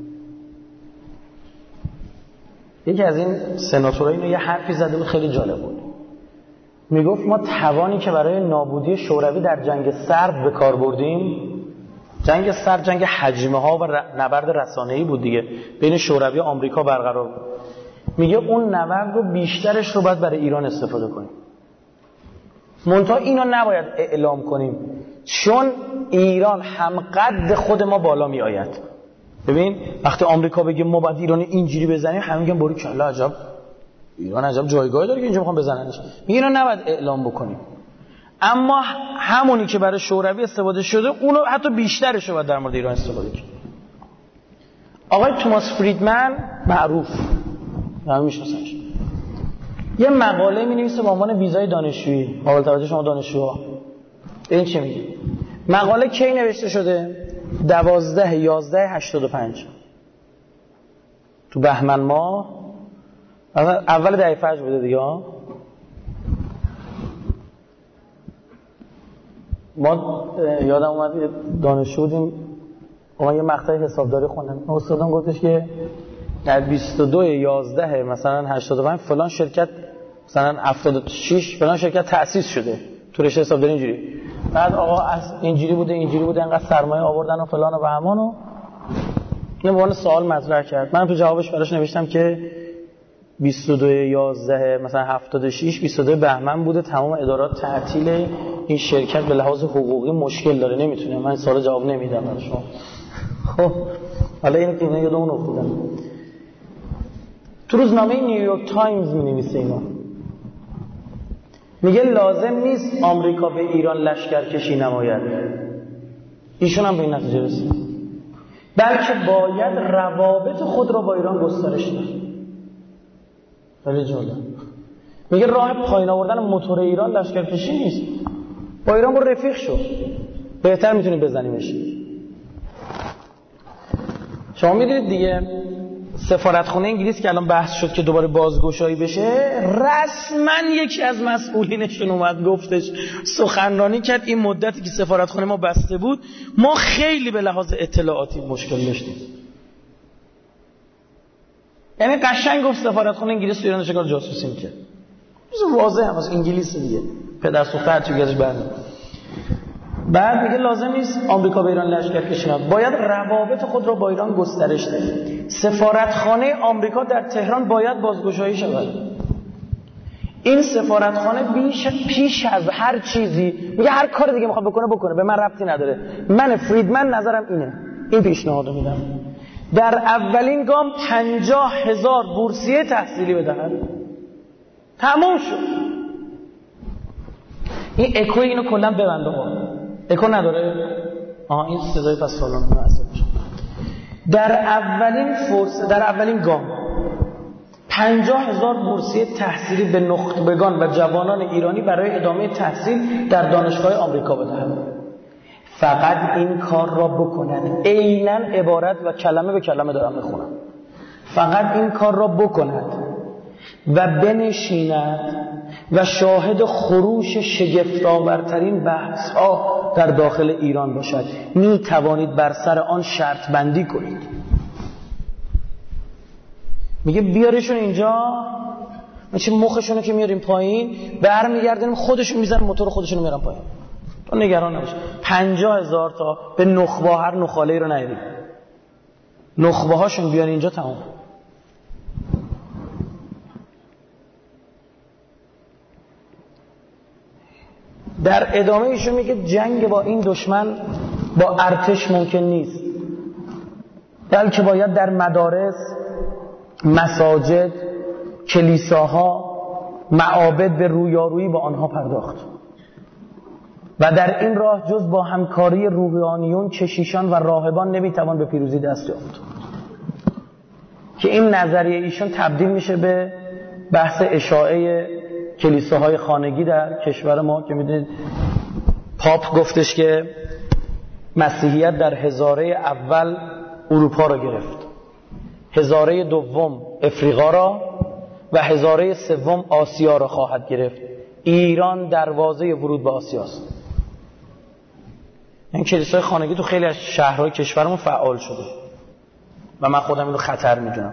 Speaker 2: یکی از این سناتورها اینو یه حرفی زده بود خیلی جالب بود. میگفت ما توانی که برای نابودی شوروی در جنگ سرد به کار بردیم، جنگ سرد جنگ حجمه ها و نبرد رسانه‌ای بود دیگه، بین شوروی و آمریکا برقرار بود. میگه اون نبرد رو بیشترش رو باید برای ایران استفاده کنیم، منتها اینو نباید اعلام کنیم چون ایران هم قد خود ما بالا می آید. ببین وقتی آمریکا بگه ما باید ایران اینجوری بزنیم، همه میگن باری کلا عجب ایران عجب جایگاهی داره که اینجا میخوام بزننش. میگه اینو نباید اعلام بکنیم، اما همونی که برای شوروی استفاده شده اونو حتی بیشترش رو باید در مورد ایران استفاده کنیم. آقای توماس فریدمن معروف، همه میشناسنش، یه مقاله می‌نویسه با عنوان ویزای دانشجویی. قابل توجه شما دانشجوها این چی میگه؟ مقاله کی نوشته شده؟ 12/11/85 تو بهمن ماه، اول دهه فجر بوده دیگه. ما یادم اومد دانشجو بودیم، ما یه مقطع حسابداری خوندم، استادم گفتش که در 22/11 مثلا 85 فلان شرکت، مثلا 76 فلان شرکت تأسیس شده تو رشته حسابداری اینجوری. بعد آقا از اینجوری بوده انقدر سرمایه آوردن و فلان و بهمان و این به عنوان سوال مطرح کرد. من تو جوابش براش نوشتم که 22/11 مثلا 76 22 بهمن بوده، تمام ادارات تعطیل، این شرکت به لحاظ حقوقی مشکل داره نمیتونه. من سوال جواب نمیدم برای شما. خب حالا اینو که اینا یادمون افتادم. تو روزنامه نیویورک تایمز می‌نویسه اینا، میگه لازم نیست آمریکا به ایران لشکرکشی نماید. ایشون هم به این نتیجه رسید. بلکه باید روابط خود را با ایران گسترش داد. خیلی جالب. میگه راه پایین آوردن موتور ایران لشکرکشی نیست، با ایران برو رفیق شو، بهتر میتونی بزنیمش. شما میدونید دیگه سفارتخونه انگلیس که الان بحث شد که دوباره بازگشایی بشه، رسما یکی از مسئولینشون اومد گفتش، سخنرانی کرد این مدتی که سفارتخونه ما بسته بود ما خیلی به لحاظ اطلاعاتی مشکل داشتیم. یعنی قشنگ گفت سفارتخونه انگلیس تو ایران چه کار جاسوسی می‌کرد. واضح هم از انگلیس دیگه پدر سوخته هر چی ازش برمیاد. بعد میگه لازم نیست آمریکا به ایران لشکرکشی کنه، باید روابط خود را با ایران گسترش دهیم. سفارتخانه آمریکا در تهران باید بازگشایی شود. این سفارتخانه پیش از هر چیزی میگه هر کار دیگه میخواد بکنه به من ربطی نداره، من فریدمن نظرم اینه، این پیشنهادو میدم. در اولین گام 50,000 بورسیه تحصیلی بدهد. تموم شد. این اکو اینو کلا ببنده ها. اکو نداره؟ این صدای پس سالانه میشه. در اولین گام 50,000 بورسیه تحصیلی به نخبگان و جوانان ایرانی برای ادامه تحصیل در دانشگاه آمریکا بدهد. فقط این کار را بکند. عیناً عبارت و کلمه به کلمه دارم میخونم. فقط این کار را بکند و بنشیند و شاهد خروش شگفت‌آورترین بحث‌ها در داخل ایران باشد. می توانید بر سر آن شرط بندی کنید. میگه بیاریشون اینجا، چه مخشونو که میاریم پایین، برمیگردیم خودشون میزنن موتور خودشونو میارن پایین. تو نگران نباش. 50,000 تا به نخبه، هر نخاله‌ای رو نیارید، نخبه هاشون بیان اینجا، تمام. در ادامه ایشون میگه جنگ با این دشمن با ارتش ممکن نیست، بلکه باید در مدارس، مساجد، کلیساها، معابد به رویارویی با آنها پرداخت و در این راه جز با همکاری روحانیون، کشیشان و راهبان نمیتوان به پیروزی دست یافت. که این نظریه ایشون تبدیل میشه به بحث اشاعه کلیساهای خانگی در کشور ما که میدونید پاپ گفتش که مسیحیت در هزاره اول اروپا را گرفت، هزاره دوم افریقا را و هزاره سوم آسیا را خواهد گرفت. ایران دروازه ورود به آسیاست. این کلیسای خانگی تو خیلی از شهرهای کشورمون فعال شده و من خودم اینو خطر میدونم.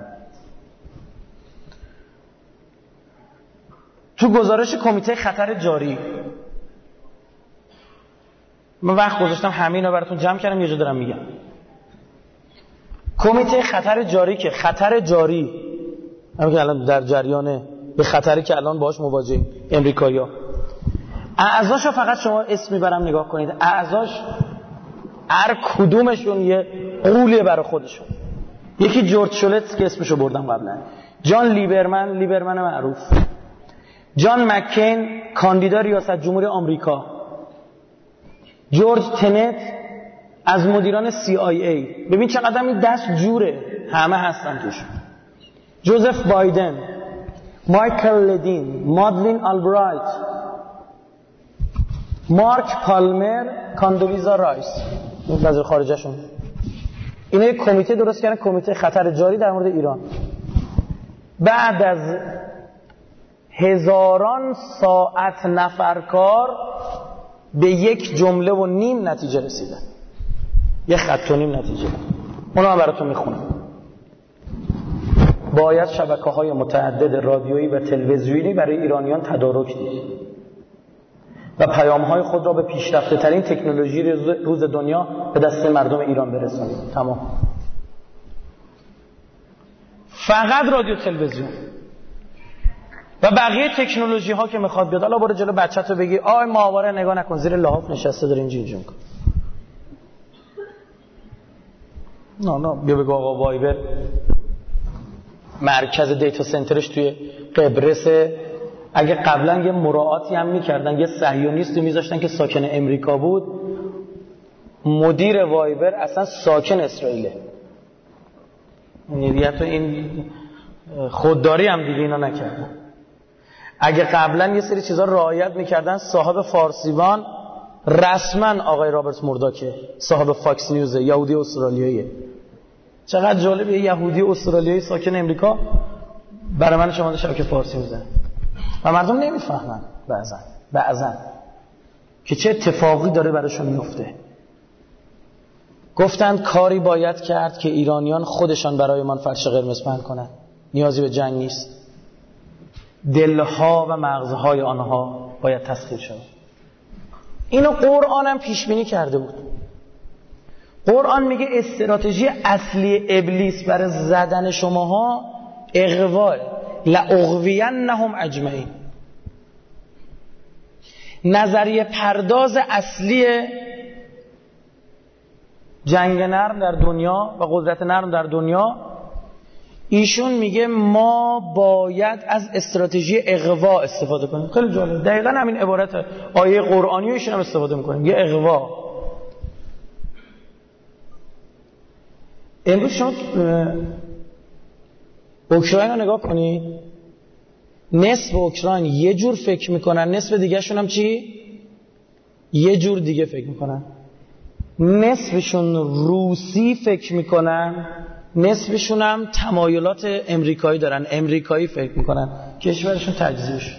Speaker 2: تو گزارش کمیته خطر جاری، من وقت گذاشتم همین رو براتون جمع کردم، یه جا دارم میگم. کمیته خطر جاری که خطر جاری همین که الان در جریانه، به خطری که الان باهاش مواجهیم امریکایی‌ها، اعضاشو فقط شما اسم میبرم نگاه کنید، اعضاش هر کدومشون یه قولیه برای خودشون. یکی جورج شولتز که اسمشو بردم قبلا، جان لیبرمن معروف، جان مکین کاندیدا ریاست جمهوری آمریکا، جورج تنت از مدیران CIA. ببین چقدر این دست جوره، همه هستن توش. جوزف بایدن، مایکل لدین، مادلین آلبرایت، مارک پالمر، کاندولیزا رایس، وزیر خارجه‌شون. اینا یک کمیته درست کردن، کمیته خطر جاری در مورد ایران. بعد از هزاران ساعت نفرکار به 1.5 جمله نتیجه رسیدن. 1.5 خط نتیجه. اونو من براتون میخونم. باید شبکه‌های متعدد رادیویی و تلویزیونی برای ایرانیان تدارک دید و پیام‌های خود را به پیشرفته‌ترین تکنولوژی روز دنیا به دست مردم ایران برسانید. تمام. فقط رادیو تلویزیون و بقیه تکنولوژی ها که میخواد بیاد. حالا برو جلو بچه‌تو بگی آی ماهواره نگاه نکن، زیر لحاف نشسته داره اینجوری میکنه. نه بیا بگو آقا وایبر مرکز دیتا سنترش توی قبرس. اگه قبلا یه مراعاتی هم میکردن، یه صهیونیستی میذاشتن که ساکن امریکا بود، مدیر وایبر اصلا ساکن اسرائیله. نیت و این خودداری هم دیگه اینا نکردن. اگه قبلا یه سری چیزا رعایت میکردن، صاحب فارسیوان رسما آقای رابرت مورداکه، صاحب فاکس نیوز، یهودی استرالیاییه. چقدر جالب، یه یهودی استرالیایی ساکن امریکا برای من شما شبکه فارسی میزنه و مردم نمیفهمن بعضن که چه اتفاقی داره براشون میفته. گفتند کاری باید کرد که ایرانیان خودشان برای من فرش قرمز پهن کنند. نیازی به جنگ نیست. دلها و مغزهای آنها باید تسخیر شود. اینو قرآن هم پیش بینی کرده بود. قرآن میگه استراتژی اصلی ابلیس برای زدن شماها اغواه، لاغوینهم اجمعین. نظریه پرداز اصلی جنگ نرم در دنیا و قدرت نرم در دنیا، ایشون میگه ما باید از استراتژی اغوا استفاده کنیم. خیلی جالب، دقیقاً همین عبارت آیه قرآنی ایشون هم استفاده میکنیم، یه اغوا. امروز شما اوکراین رو نگاه کنید، نصف اوکراین یه جور فکر میکنن، نصف دیگه شون هم چی؟ یه جور دیگه فکر میکنن. نصفشون روسی فکر میکنن، نصفشون هم تمایلات امریکایی دارن، امریکایی فکر میکنن، کشورشون تجزیه شد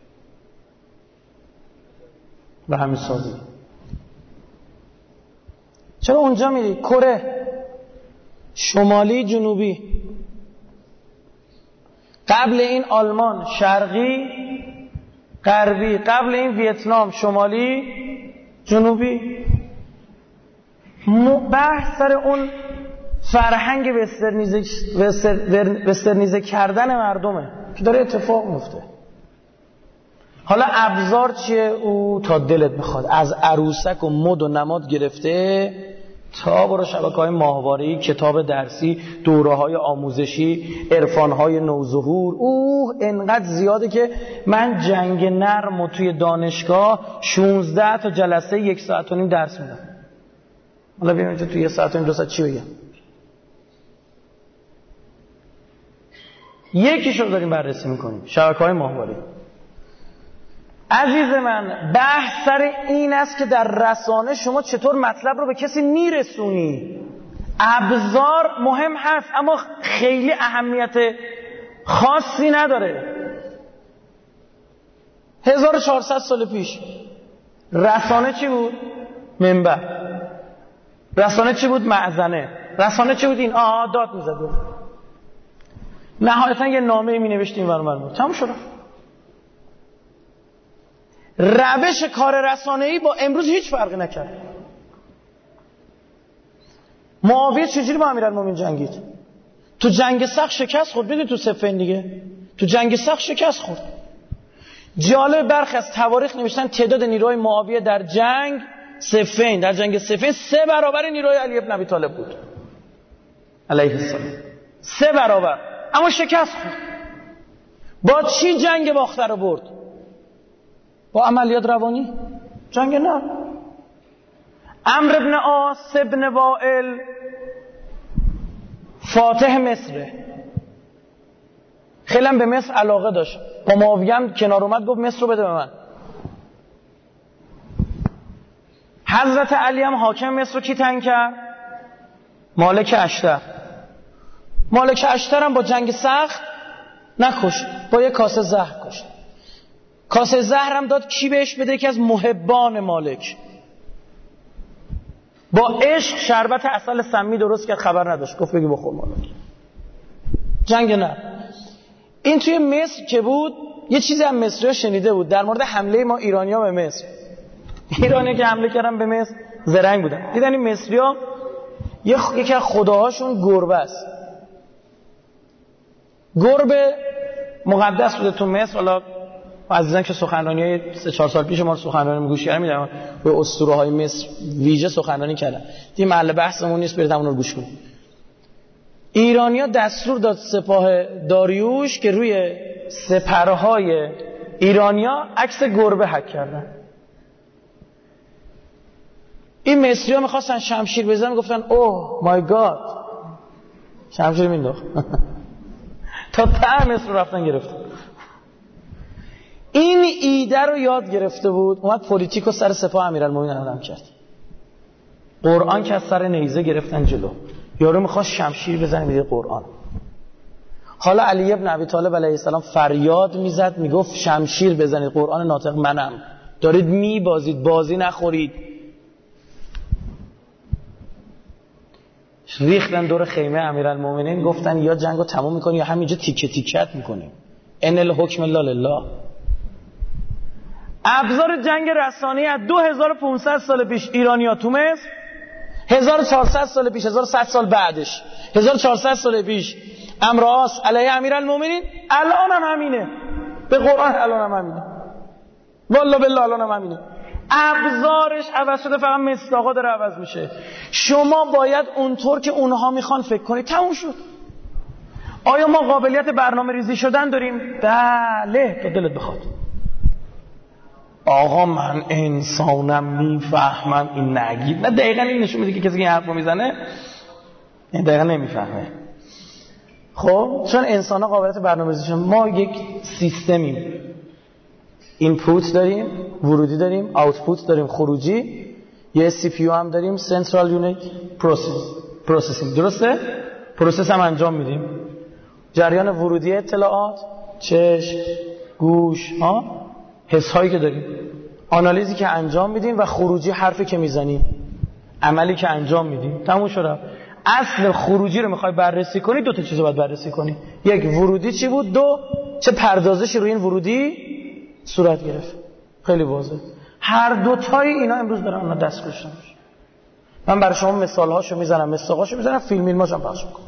Speaker 2: و همین سازی. چرا اونجا میری؟ کره شمالی جنوبی، قبل این آلمان شرقی غربی، قبل این ویتنام شمالی جنوبی. بحث سر اون فرهنگ وسترنیزه کردن مردمه که داره اتفاق میفته. حالا ابزار چیه؟ او تا دلت میخواد، از عروسک و مد و نماد گرفته تا برو شبکه‌های ماهواره‌ای، کتاب درسی، دوره‌های آموزشی، عرفان‌های نوظهور. انقدر زیاده که من جنگ نرم توی دانشگاه 16 تا جلسه 1 ساعت و نیم درس میدم. حالا ببینیم اینجا توی 1 ساعت و نیم 2 ساعت چی بگم. یکیشو داریم بررسی میکنیم، شبکه‌های ماهواره. عزیز من، بحث سر این است که در رسانه شما چطور مطلب رو به کسی میرسونی. ابزار مهم هست اما خیلی اهمیت خاصی نداره. 1400 سال پیش رسانه چی بود؟ منبر. رسانه چی بود؟ معزنه. رسانه چی بود؟ این داد میزد. نهایتا یه نامه می نوشتیم ورمر بود، تموم شد. روش کار رسانه‌ای با امروز هیچ فرقی نکرد. معاویه چجوری با امیرالمومنین جنگید؟ تو جنگ سخت شکست خورد. ببین تو صفین دیگه، تو جنگ سخت شکست خورد. جالب، برخی از تواریخ نوشتن تعداد نیروهای معاویه در جنگ صفین، در جنگ صفین 3 برابر نیروهای علی ابن ابی طالب بود علیه السلام. 3 برابر. اما شکست خورد. با چی جنگ باخته رو برد؟ با عملیات روانی. جنگ نه. عمرو بن عاص بن وائل فاتح مصر، خیلی هم به مصر علاقه داشت. با معاویه هم کنار اومد، گفت مصر رو بده به من. حضرت علی هم حاکم مصر رو کی تنگ کرد؟ مالک اشتر. مالک اشتر هم با جنگ سخت نکشت، با یک کاسه زهر کشت. کاسه زهر هم داد کی بهش بده؟ که از محبان مالک. با عشق شربت عسل سمی درست کرد، خبر نداشت، گفت بگی بخور مالک. جنگ نه. این توی مصر که بود، یه چیزی هم مصری‌ها شنیده بود در مورد حمله ما ایرانی‌ها به مصر. ایرانی‌ها که حمله کردن به مصر زرنگ بودن. دیدن این مصری‌ها یکی از خداهاشون گربه است. گربه مقدس بوده تو مصر. حالا عزیزان که سخنرانی‌های 3-4 سال پیش ما سخنرانی گوش کردن می‌دونن به اسطوره‌های مصر ویژه سخنرانی کردن. این محل بحثمون نیست، برید همون رو گوش کنید. ایرانی‌ها دستور داد سپاه داریوش که روی سپرهای ایرانی‌ها عکس گربه حک کردن. این مصری‌ها می‌خواستن شمشیر بزنن، گفتن اوه مای گاد، شمشیر مینداخت تا ته مصر رفتن گرفتن. این ایده رو یاد گرفته بود، اومد پلیتیکو سر سپاه امیرالمومنین آدم کرد. قرآن که از سر نیزه گرفتن جلو، یارو میخواست شمشیر بزنه میگه قرآن. حالا علی ابن ابی طالب علیه السلام فریاد میزد میگفت شمشیر بزنید، قرآن ناطق منم، دارید میبازید، بازی نخورید. ریختن دور خیمه امیرالمومنین، گفتن یا جنگو تموم میکنی یا همینجا تیکه تیکت میکنیم، ان الحکم الا لله. ابزار جنگ رسانه‌ای از 2500 سال پیش ایرانی‌ها تو مصر، 1400 سال پیش، 1100 سال بعدش، 1400 سال پیش امرآس علیه امیرالمومنین، الان هم همینه. به قرآن الان هم همینه، والله بالله الان هم همینه. ابزارش عوض شده، فقط مصداقا داره عوض میشه. شما باید اونطور که اونها میخوان فکر کنید. تموم شد. آیا ما قابلیت برنامه ریزی شدن داریم؟ بله، تا دلت بخواد. آقا من انسانم میفهمم، این نگید. نه دقیقا این نشون میده که کسی که این حرف رو میزنه این دقیقا نمیفهمه. خب چون انسان ها قابلیت برنامه‌ریزی شدن، ما یک سیستمیم، اینپوت داریم، ورودی داریم، آوتپوت داریم، خروجی، یه سی پی یو هم داریم، سنترال یونیت پروسسینگ. درسته؟ پروسس هم انجام میدیم. جریان ورودی اطلاعات، چشم، گوش، حس هایی که داریم، آنالیزی که انجام میدیم و خروجی حرفی که میزنیم، عملی که انجام میدیم. تموم شد. اصل خروجی رو میخوای بررسی کنی، دو تا چیزو باید بررسی کنی. یک، ورودی چی بود، دو، چه پردازشی روی این ورودی صورت گرفت. خیلی واضحه. هر دو تای اینا امروز دارن دست کشتن. من برای شما مثال هاشو میزنم، مستاقاشو میزنم، فیلماشم پخش میکنم.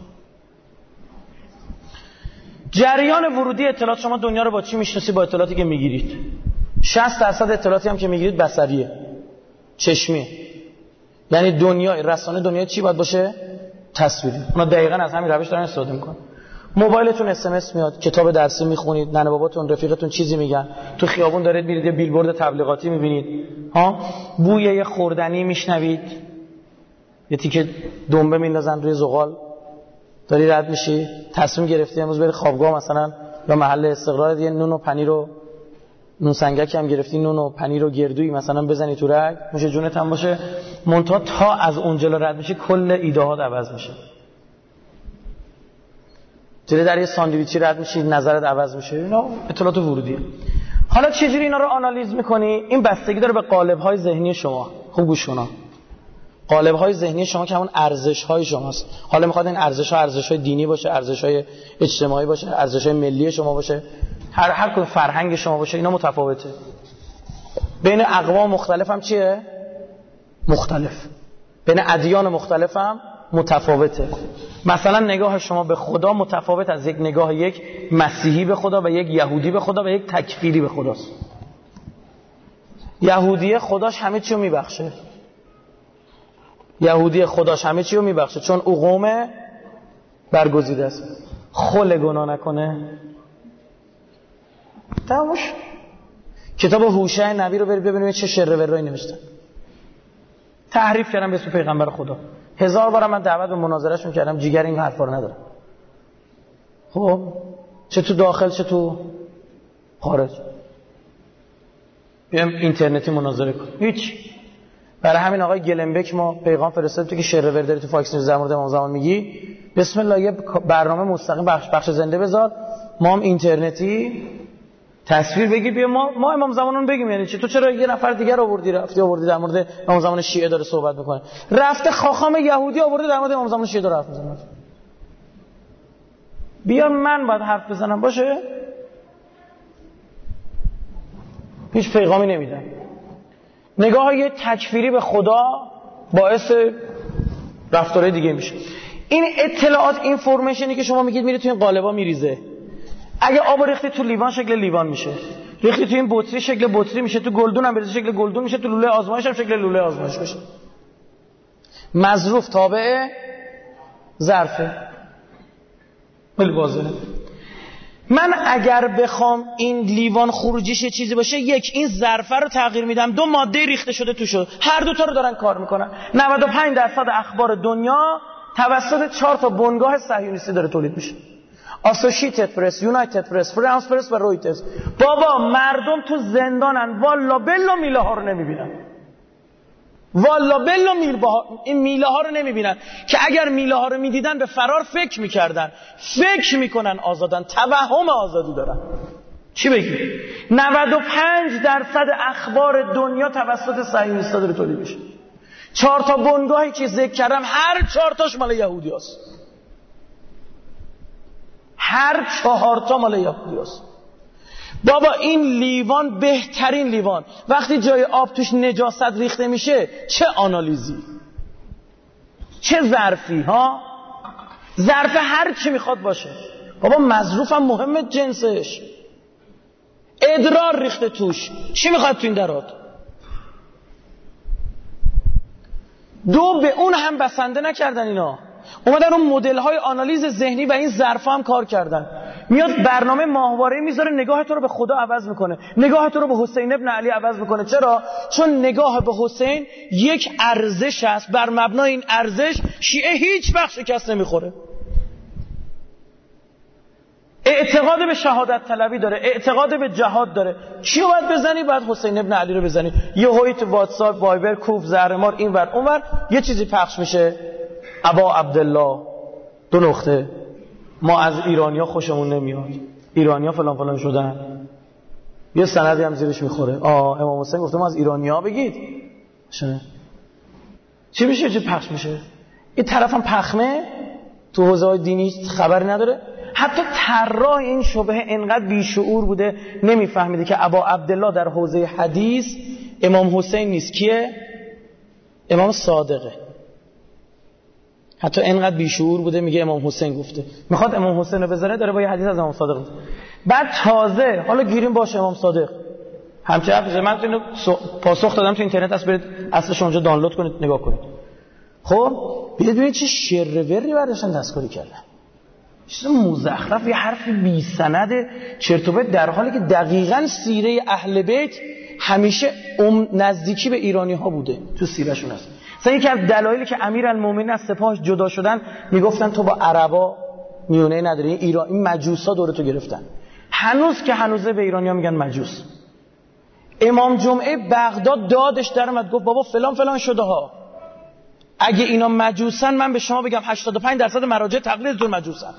Speaker 2: جریان ورودی اطلاعات، شما دنیا رو با چی میشناسی؟ با اطلاعاتی که میگیرید. 60% اطلاعاتی هم که میگیرید بصریه، چشمیه. یعنی دنیای رسانه، دنیای چی باید باشه؟ تصویری. اونا دقیقاً از همین روش دارن استفاده میکنن. موبایلتون اس ام اس میاد، کتاب درسی میخونید، ننه باباتون، رفیقتون چیزی میگن، تو خیابون دارید میرید یه بیلبورد تبلیغاتی میبینید، بوی یه خوردنی میشنوید، یه تیکه دنبه میندازن روی زغال، داری رد میشی، تصمیم گرفتی امروز بری خوابگاه مثلا یا محل استقرار، یه نون و پنیر رو، نون سنگک هم گرفتی، نون و پنیر و گردویی مثلا بزنی تو رگ، میشه جونت هم باشه. منتها تا از اونجا رد میشه کل ایده ها عوض میشه. جلوی در یه ساندویچی رد میشی، نظرت عوض میشه. اینا اطلاعات ورودیه. حالا چجوری اینا رو آنالیز میکنی؟ این بستگی داره به قالب‌های ذهنی شما. خوب گوش کن. قالب‌های ذهنی شما که همون ارزش‌های شماست. حالا میخواد این ارزش‌ها ارزش‌های دینی باشه، ارزش‌های اجتماعی باشه، ارزش‌های ملی شما باشه، هر کدوم فرهنگ شما باشه، اینا متفاوته. بین اقوام مختلف هم چیه؟ مختلف. بین ادیان مختلف هم متفاوته. مثلا نگاه شما به خدا متفاوت از یک نگاه یک مسیحی به خدا و یک یهودی به خدا و یک تکفیری به خداست. یهودی خداش همه چی رو میبخشه. یهودی خداش همه چی رو میبخشه چون او قوم برگزیده است. خل گناه نکنه. تموش. کتاب هوشع نبی رو برید ببینید چه شر و ورایی نوشته. تحریف کردن به اسم پیغمبر خدا. 1000 بار من دعوت به مناظرهشون کردم، جیگر این حرفا رو ندارم. خب چه تو داخل چه تو خارج. بیام اینترنتی مناظره کن. هیچ. برای همین آقای گلنبک ما پیغام فرستادیم تو که شر ور داری تو فاکس نیوز در مورد امام زمان میگی، بسم الله یه برنامه مستقیم بخش زنده بذار، ما هم اینترنتی تصویر بگیر بیا ما امام زمانون بگیم. یعنی چی؟ تو چرا یه نفر دیگر آوردی در مورد امام زمان شیعه داره صحبت میکنه، رفته خاخام یهودی آورده در مورد امام زمان شیعه داره حرف میزنه. بیا من باید حرف بزنم باشه؟ هیچ پیغامی نمیدن. نگاه یه تکفیری به خدا باعث رفتارهای دیگه میشه. این اطلاعات اینفورمیشنی که شما میگید میره تو این قالبا میریزه. اگه آب ریختی تو لیوان شکل لیوان میشه، ریختی تو این بطری شکل بطری میشه، تو گلدون هم بریزی شکل گلدون میشه، تو لوله آزمایش هم شکل لوله آزمایش میشه. مظروف تابع ظرفه. خیلی واضحه. من اگر بخوام این لیوان خروجیش یه چیزی باشه، یک این ظرفه رو تغییر میدم، دو ماده ریخته شده توش، هر دو تا رو دارن کار میکنن. 95% اخبار دنیا توسط 4 تا بنگاه صهیونیستی داره تولید میشه. آسوشیتد پرس، یونایتد پرس، فرانس پرس و رویترز. بابا مردم تو زندانن، والا بلا میله ها رو نمیبینن. والا بلا این میله ها رو نمیبینن که اگر میله ها رو میدیدن به فرار فکر میکردن. فکر میکنن آزادن، توهم آزادی دارن. چی بگی؟ 95% اخبار دنیا توسط صهیونیست‌ها داره تولید میشه. 4 تا بنگاهی که ذکر کردم هر 4 تاش مال یهودی هست. هر 4 تا مال یهودی هست. بابا این لیوان بهترین لیوان، وقتی جای آب توش نجاست ریخته میشه چه آنالیزی، چه ظرفی ها، ظرف هر چی میخواد باشه. بابا مظروفم مهمه جنسش، ادرار ریخته توش، چی میخواد تو این درات؟ 2 به اون هم بسنده نکردن اینا، اومدن اون مدل های آنالیز ذهنی و این ظرفا هم کار کردن. میاد برنامه ماهواره‌ای میذاره، نگاه تو رو به خدا عوض میکنه، نگاه تو رو به حسین ابن علی عوض میکنه. چرا؟ چون نگاه به حسین یک ارزش است، بر مبنای این ارزش شیعه هیچ وقت شکست نمیخوره. اعتقاد به شهادت طلبی داره، اعتقاد به جهاد داره. چی باید بزنی؟ باید حسین ابن علی رو بزنی. یه هویت واتساپ، وایبر، کوف، زهرمار، اینور اونور یه چیزی پخش میشه، ابا عبدالله 2 نقطه ما از ایرانیا خوشمون نمیاد، ایرانیا فلان فلان شدن، یه سندی هم زیرش میخوره، امام حسین گفته ما از ایرانیا بگید. چی میشه؟ چی پخش میشه؟ این طرف هم پخمه تو حوزه‌های دینی خبری نداره. حتی طراح این شبهه انقدر بیشعور بوده نمیفهمیده که ابا عبدالله در حوزه حدیث امام حسین نیست، کیه؟ امام صادقه. حتی انقدر بیشعور بوده میگه امام حسین گفته، میخواد امام حسین رو بزنه، داره با یه حدیث از امام صادق میگه. بعد تازه حالا گیریم باشه امام صادق همچه حرفی، من اینو پاسخ دادم تو اینترنت، از برید اصلش اونجا دانلود کنید نگاه کنید. خب ببینید چه شروری برداشتن دستکاری کردن، چیز مزخرف، یه حرف بی سند چرت و پرت، در حالی که دقیقاً سیره اهل بیت همیشه نزدیکی به ایرانی ها بوده، تو سیرهشون هست. مثلا یکی از دلایلی که امیرالمومنین از سپاهش جدا شدن میگفتن تو با عربا میونه نداری، این مجوسا دورتو گرفتن. هنوز که هنوزه به ایرانی‌ها میگن مجوس. امام جمعه بغداد دادش در اومد گفت بابا فلان فلان شده ها، اگه اینا مجوسن من به شما بگم 85% مراجع تقلیدتون مجوسن.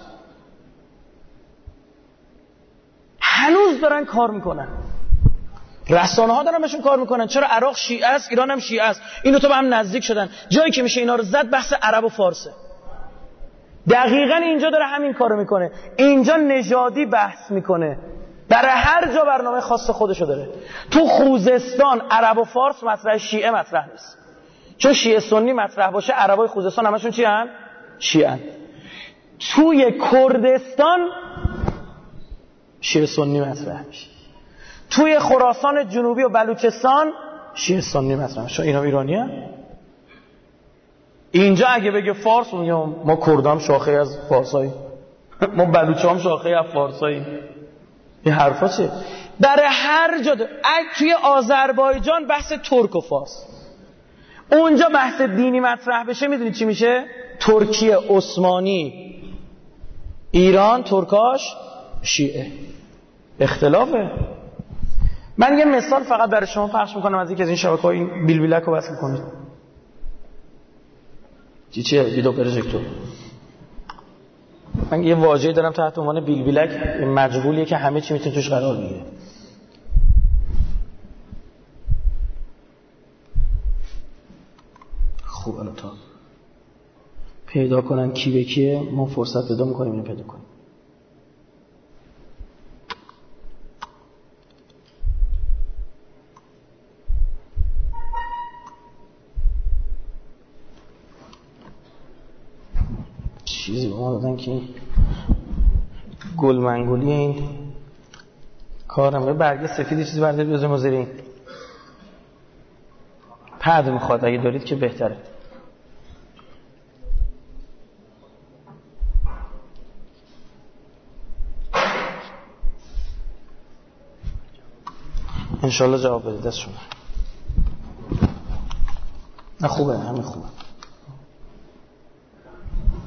Speaker 2: هنوز دارن کار میکنن، رسانه ها دارن بهشون کار میکنن. چرا؟ عراق شیعه است، ایران هم شیعه است، این دو تا به هم نزدیک شدن. جایی که میشه اینا رو زد بحث عرب و فارسه. دقیقاً اینجا داره همین کارو میکنه. اینجا نژادی بحث میکنه، برای هر جا برنامه خاص خودشو داره. تو خوزستان عرب و فارس مطرح، شیعه مطرح نیست. چون شیعه سنی مطرح باشه عربای خوزستان همشون چی هن؟ شیعه هن. توی کردستان شیعه سنی مطرح میشه، توی خراسان جنوبی و بلوچستان شیعه سنی مطرح میشه. اینا ایرانی هن؟ اینجا اگه بگه فارس میگم ما کردام شاخه از فارسایی، ما بلوچام شاخه از فارسایی. این حرفا چه؟ برای هر جا توی آذربایجان بحث ترک و فارس، اونجا بحث دینی مطرح بشه میدونی چی میشه؟ ترکیه عثمانی، ایران ترکاش چیه؟ اختلافه. من یه مثال فقط برای شما پخش میکنم از یکی از این شبکه‌ها، این بیلبیلک رو وصل کنید. چیه؟ ویدیو پروژکتور. من یه واژه‌ای دارم تحت عنوان بیلبیلک، مجهولیه که همه چی میتونه توش قرار بگیره. خوب الان تا پیدا کنن کی به کیه ما فرصت پیدا میکنیم اینو پیدا کنیم. چیزی به ما دادن که گل منگولی این کارم برگه سفیدی چیزی بردارید بذاریم وزیرین پد میخواد، اگه دارید که بهتره. انشالله جواب بدید دست شما. نه خوبه، همین خوبه.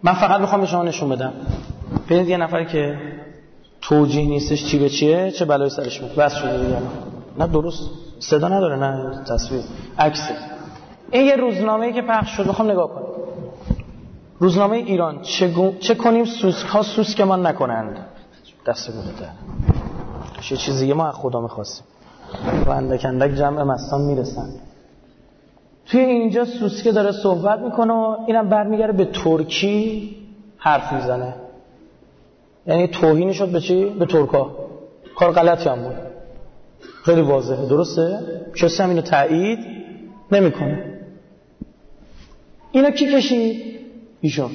Speaker 2: من فقط میخوام به شما نشون بدم ببینید یه نفر که توجیه نیستش چی به چیه چه بلایی سرش میاد. بس شده دیگه. نه درست صدا نداره، نه تصویر، عکسه. این یه روزنامه‌ای که پخش شد، میخوام نگاه کنید. روزنامه ایران چه کنیم سوسک ها سوسکمان نکنند. دست بوده چه چیزی ما از خدا می‌خواستیم و اندک اندک جمع مستان میرسن. توی اینجا سوسکه داره صحبت میکنه و اینم برمیگره به ترکی حرف میزنه. یعنی توهین شد به چی؟ به ترکا. کار غلطی هم بود، خیلی واضحه، درسته؟ کسی هم اینو تایید نمیکنه. اینا کی کشید؟ ایشون.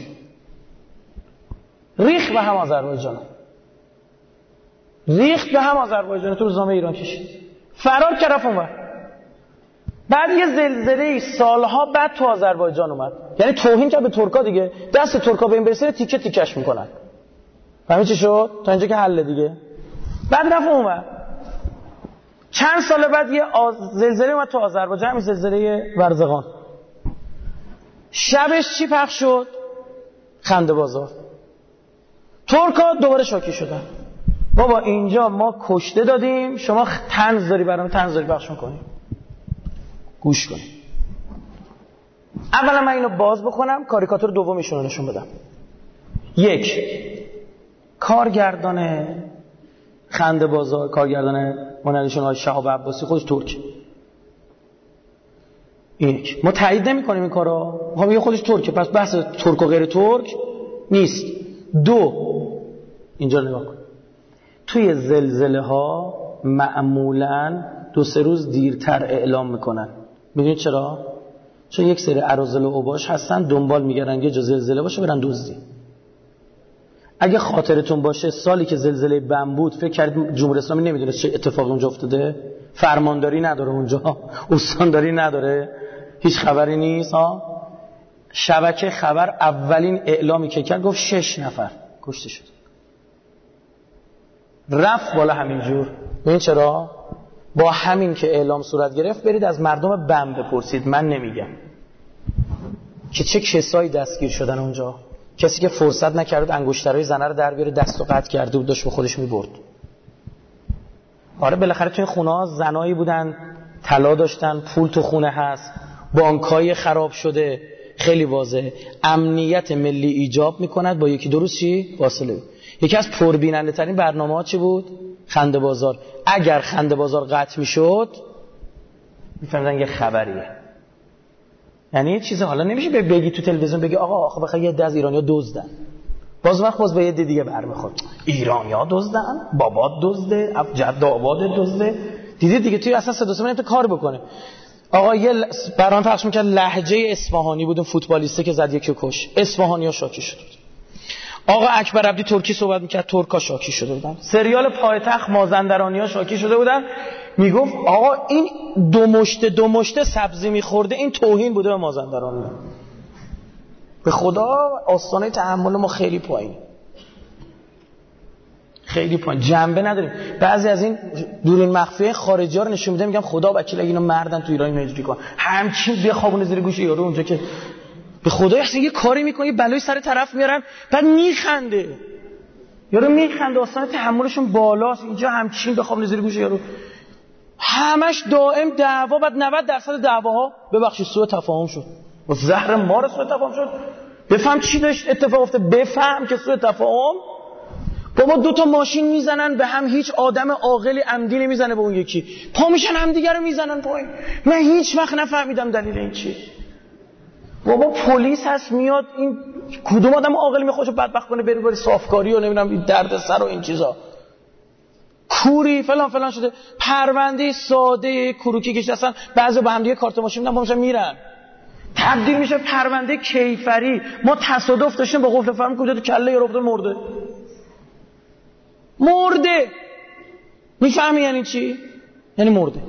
Speaker 2: ریخ به هم آذربایجان، ریخت به هم آذربایجان، تو روزنامه ایران کشید، فرار کرد رفت اونور. بعد یه زلزله سالها بعد تو آذربایجان اومد، یعنی توهین کرد به ترکا دیگه. دست ترکا به این برسه تیکه تیکش میکنن. فهمی چی شد؟ تا اینجا که حله دیگه. بعد رفت اونور. چند سال بعد یه زلزله اومد تو آذربایجان، همین زلزله ورزقان. شبش چی پخش شد؟ خنده بازار. ترکا دوباره شاکی شدن. بابا اینجا ما کشته دادیم، شما طنز داری برام، طنز داری پخش می‌کنی. گوش کنید. اولا من اینو باز بکنم، کاریکاتور دومیشون رو نشون بدم. یک، کارگردان خنده بازار، کارگردان هنریشون آقای شهاب عباسی خودش ترک. یک، ما تایید نمی‌کنیم این کارو، میگم یه خودش ترکه، پس بحث ترک و غیر ترک نیست. دو، اینجا نگاه کن. توی زلزله ها معمولاً 2-3 روز دیرتر اعلام میکنن. میدونید چرا؟ چون یک سری اراذل و اوباش هستن دنبال میگردن یه جا زلزله باشه برن دزدی. اگه خاطرتون باشه سالی که زلزله بم بود فکر کرد جمهوری اسلامی نمیدونه چه اتفاقی اونجا افتاده، فرمانداری نداره اونجا، استانداری نداره، هیچ خبری نیست ها. شبکه خبر اولین اعلامی که کرد گفت 6 نفر کشته شد. رفت بالا همینجور. ببین چرا؟ با همین که اعلام صورت گرفت برید از مردم بم بپرسید، من نمیگم که چه کسایی دستگیر شدن اونجا. کسی که فرصت نکرد انگشترهای زنه رو در بیاره دست و قطع کرده بود، داشت به خودش میبرد. آره بالاخره توی خونه‌ها زنایی بودن، طلا داشتن، پول تو خونه هست، بانک‌های خراب شده، خیلی واضحه. امنیت ملی ایجاب میکند با 1-2 روز چی؟ فاصله. یکی از پربیننده ترین برنامه‌ها چی بود؟ خنده بازار. اگر خنده بازار قطع میشد میفهمیدن یه خبریه. یعنی یه چیز حالا نمیشه بگی تو تلویزیون بگی آقا آخه بخوای یه از ایرانی‌ها دزدن. باز به یه دیگه برمیخورد. ایرانی‌ها دزدن، بابات دزده، جد آباد دزده. دیدید دیگه توی اصلا صدا سیما نمیتونه کار بکنه. آقا یه برنامه پخش می‌کرد لهجه اصفهانی بود، فوتبالیسته که زد یکی کش. اصفهانی‌ها شاکی شد. آقا اکبر عبدی ترکی صحبت میکرد، ترکا شاکی شده بودن. سریال پایتخت مازندرانی ها شاکی شده بودن. میگفت آقا این دو مشته سبزی میخورده، این توهین بوده به مازندرانی. به خدا آستانه تحمل ما خیلی پایین، خیلی پایین، جنبه نداریم. بعضی از این دورین مخفیه خارجی ها رو نشون میده، میگم خدا وکیل اگه اینا مردن تو ایران اینو اجرا کنن، همچین بخوابونه زیر گوش یارو اونجا که به خدا اصلا یه کاری میکنه، یه بلایی سر طرف میارن بعد میخنده. یارو میخنده، آستانه تحملشون بالاست. اینجا همچین بخوام زیر گوش یارو، همش دائم دعوا. بعد 90% دعواها ببخشید سوء تفاهم شد. و زهر مار سوء تفاهم شد. بفهم چی داشت اتفاق افتاد، بفهم که سوء تفاهم. بابا 2 ماشین میزنن به هم، هیچ آدم عاقلی عمدی نمیزنه به اون یکی، پا میشن همدیگه رو میزنن پایین. من هیچ وقت نفهمیدم دلیل این چیه. بابا پلیس هست میاد، این کدوم آدم عاقل میخواد بدبخت کنه بره صافکاری و نمیدونم این دردسر و این چیزا، کوری فلان شده. پرونده ساده کروکی کشیدن، اصلا بعضی با هم دیگه کارت ماشین میدن با میرن، تبدیل میشه پرونده کیفری. ما تصادف داشتیم با قفل فرمان کجا تو کله یارو افتاد مرده. میفهمی یعنی چی؟ یعنی مرده.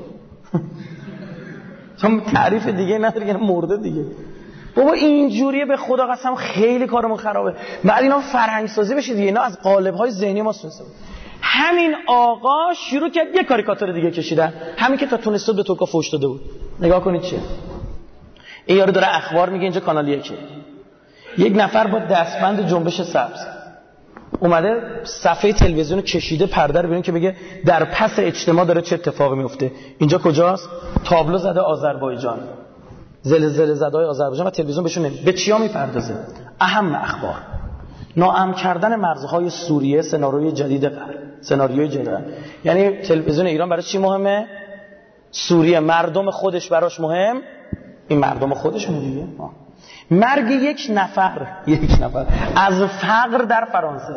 Speaker 2: چون تعریف دیگه نداره، یعنی مرده دیگه. بابا اینجوریه به خدا قسم خیلی کارمون خرابه. بعد اینا فرهنگ سازی بشه دیگه، اینا از قالب‌های ذهنی ما سوسه. همین آقا شروع کرد یه کاریکاتور دیگه کشیدن، همین که تا تونست به ترکا فوش داده بود. نگاه کنید چیه. این یارو داره اخبار میگه، اینجا کانال 1. یک نفر با دستبند جنبش سبز اومده صفحه تلویزیون کشیده پرده رو ببین که بگه در پس اجتماع داره چه اتفاقی میفته. اینجا کجاست؟ تابلو زده آذربایجان، زلزله زده‌های آذربایجان و تلویزیون بهشون نمیده. به چیا میپردازه؟ اهم اخبار. ناامن کردن مرزهای سوریه، سناریوی جدید یعنی تلویزیون ایران برای چی مهمه؟ سوریه، مردم خودش براش مهم، این مردم خودشونه دیگه. مرگ یک نفر از فقر در فرانسه.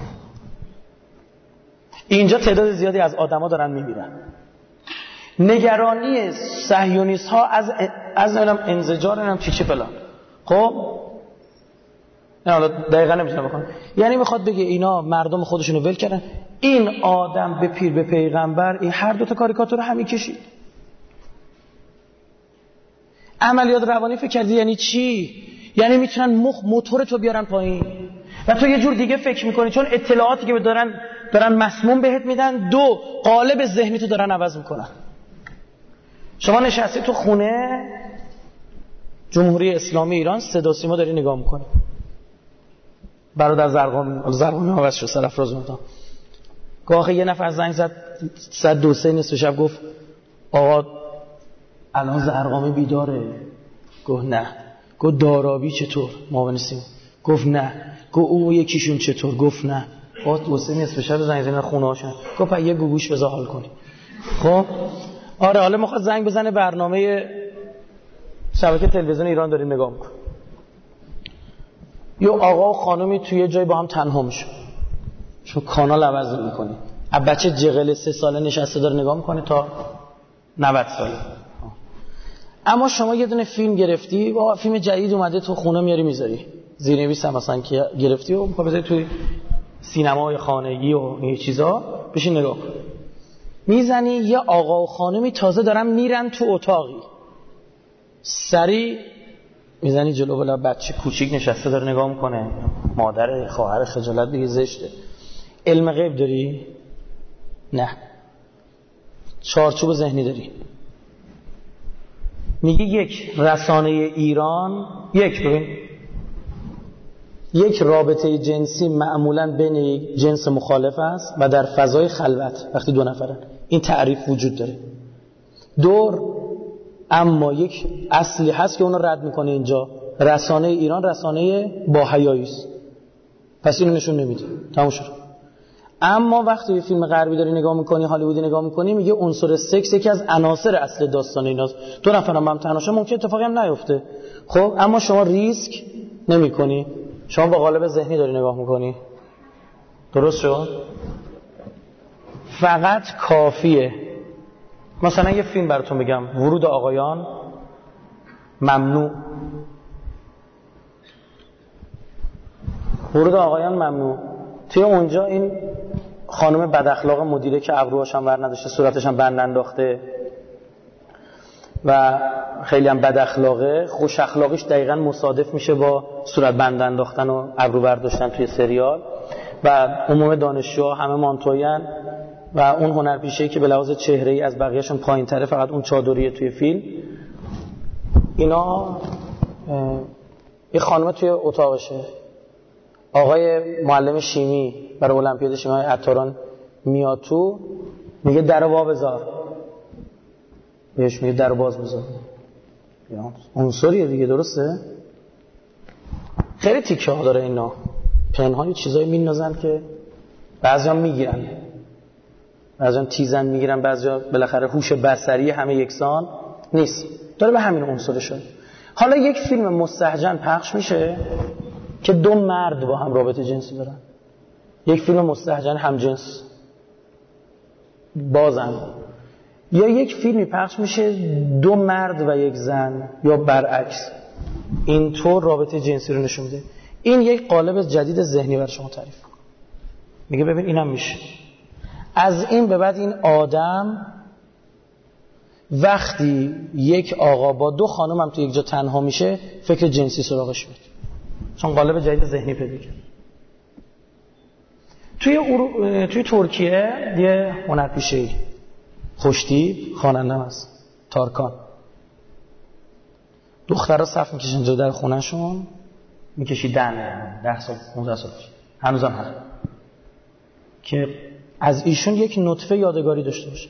Speaker 2: اینجا تعداد زیادی از آدما دارن میمیرن. نگرانی صهیونیست ها از انزجار چی فلان. خب نه حالا دقیقاً نمیتونم بکنم، یعنی میخواد بگه اینا مردم خودشونو ول کردن. این آدم به پیر به پیغمبر، این هر دو تا کاریکاتور رو همین کشید. عملیات روانی فکر کردی یعنی چی؟ یعنی میتونن موتور تو بیارن پایین و تو یه جور دیگه فکر میکنی، چون اطلاعاتی که دارن مسموم بهت میدن. دو، قالب ذهنی تو دارن عوض میکنن. شما نشستی تو خونه جمهوری اسلامی ایران، صدا سیما داری نگاه میکنی. برادر زرقامی عوض شد، سرافراز اومد. گاه یه نفر زنگ زد ساعت 2-3 نصف شب، گفت آقا الان زرقامی بیداره. گفت نه. گفت دارابی چطور؟ معاون سیما. گفت نه. گفت او یکیشون چطور؟ گفت نه. بعد 2-3 نصف شب زنگ زدن خونه هاشون. گفت یه گوگوش بذار حال کنی. خب آره، حالا میخواد زنگ بزنه برنامه شبکه تلویزیون ایران داریم نگاه میکنه. یه آقا و خانومی توی جای با هم تنها میشه، چون کانال عوض میکنه. از بچه جغل 3 ساله نشسته داره نگاه میکنه تا 90 ساله. اما شما یه دونه فیلم گرفتی، با فیلم جدید اومده تو خونه میاری میذاری، زیرنویس هم مثلا که گرفتی و میخوای بذاری توی سینمای خانگی و این چیزا، بشین نگاه کن. میزنی یه آقا و خانمی تازه دارن میرن تو اتاقی، سری میزنی جلو بلا بچه کوچیک نشسته داره نگاه میکنه، مادر خواهر خجالت بگی زشته. علم غیب داری؟ نه. چارچوب ذهنی داری. میگه یک رسانه ایران، یک رابطه جنسی معمولاً بین یک جنس مخالف است و در فضای خلوت وقتی 2 نفرن. این تعریف وجود داره. دور اما یک اصلی هست که اونو رد میکنه. اینجا رسانه ایران رسانه با حیایی است، پس اینو نشون نمیده، تموم شد. اما وقتی یه فیلم غربی داری نگاه میکنی، هالیوودی نگاه میکنی، میگه عنصر سکس یکی از عناصر اصل داستان ایناست. 2 نفر هم تنها شدن ممکن اتفاقی هم نیفته. خب اما شما ریسک نمیکنی، شما با قالب ذهنی داری نگاه میکنی. درست شد؟ فقط کافیه مثلا یه فیلم براتون بگم، ورود آقایان ممنوع. ورود آقایان ممنوع. توی اونجا این خانم بد اخلاق مدیره که ابروهاش هم ور نداشته، صورتش هم بند انداخته و خیلی هم بد اخلاقه، خوش اخلاقیش دقیقاً مصادف میشه با صورت بند انداختن و ابرو برداشتن توی سریال. و عموم دانشجوها همه مانتویان و اون هنرپیشه‌ای که به لحاظ چهره‌ای از بقیه‌شون پایین‌تره، فقط اون چادریه توی فیلم. اینا یه خانم توی اتاقشه، آقای معلم شیمی برای المپیاد شیمی های عطاران میاد تو، میگه درو وا بذار، بهش میگه درو باز بذار. عنصریه دیگه، درسته؟ خیلی تیکه ها داره اینا، پنهانی چیزایی میندازن که بعضیا میگیرن، بعضیا تیزن میگیرن، بعضیا بالاخره هوش بصری همه یکسان نیست، داره به همین عنصر شده. حالا یک فیلم مستهجن پخش میشه که 2 مرد با هم رابطه جنسی دارن، یک فیلم مستهجن همجنس بازن، یا یک فیلمی پخش میشه 2 مرد و 1 زن یا برعکس، اینطور رابطه جنسی رو نشون میده. این یک قالب جدید ذهنی برای شما تعریف کنه. میگه ببین اینم میشه. از این به بعد این آدم وقتی یک آقا با 2 خانم هم تو یک جا تنها میشه، فکر جنسی سراغش میاد، چون قالب جدید ذهنی پیدا کرد. توی ترکیه یه هنرپیشه‌ای خوشتیپ خواننده است، تارکان، دخترها صف میکشن جلو در خونه‌شون، میکشیدن 10 سال 15 سال هنوزم هست که از ایشون یک نطفه یادگاری داشته باشه.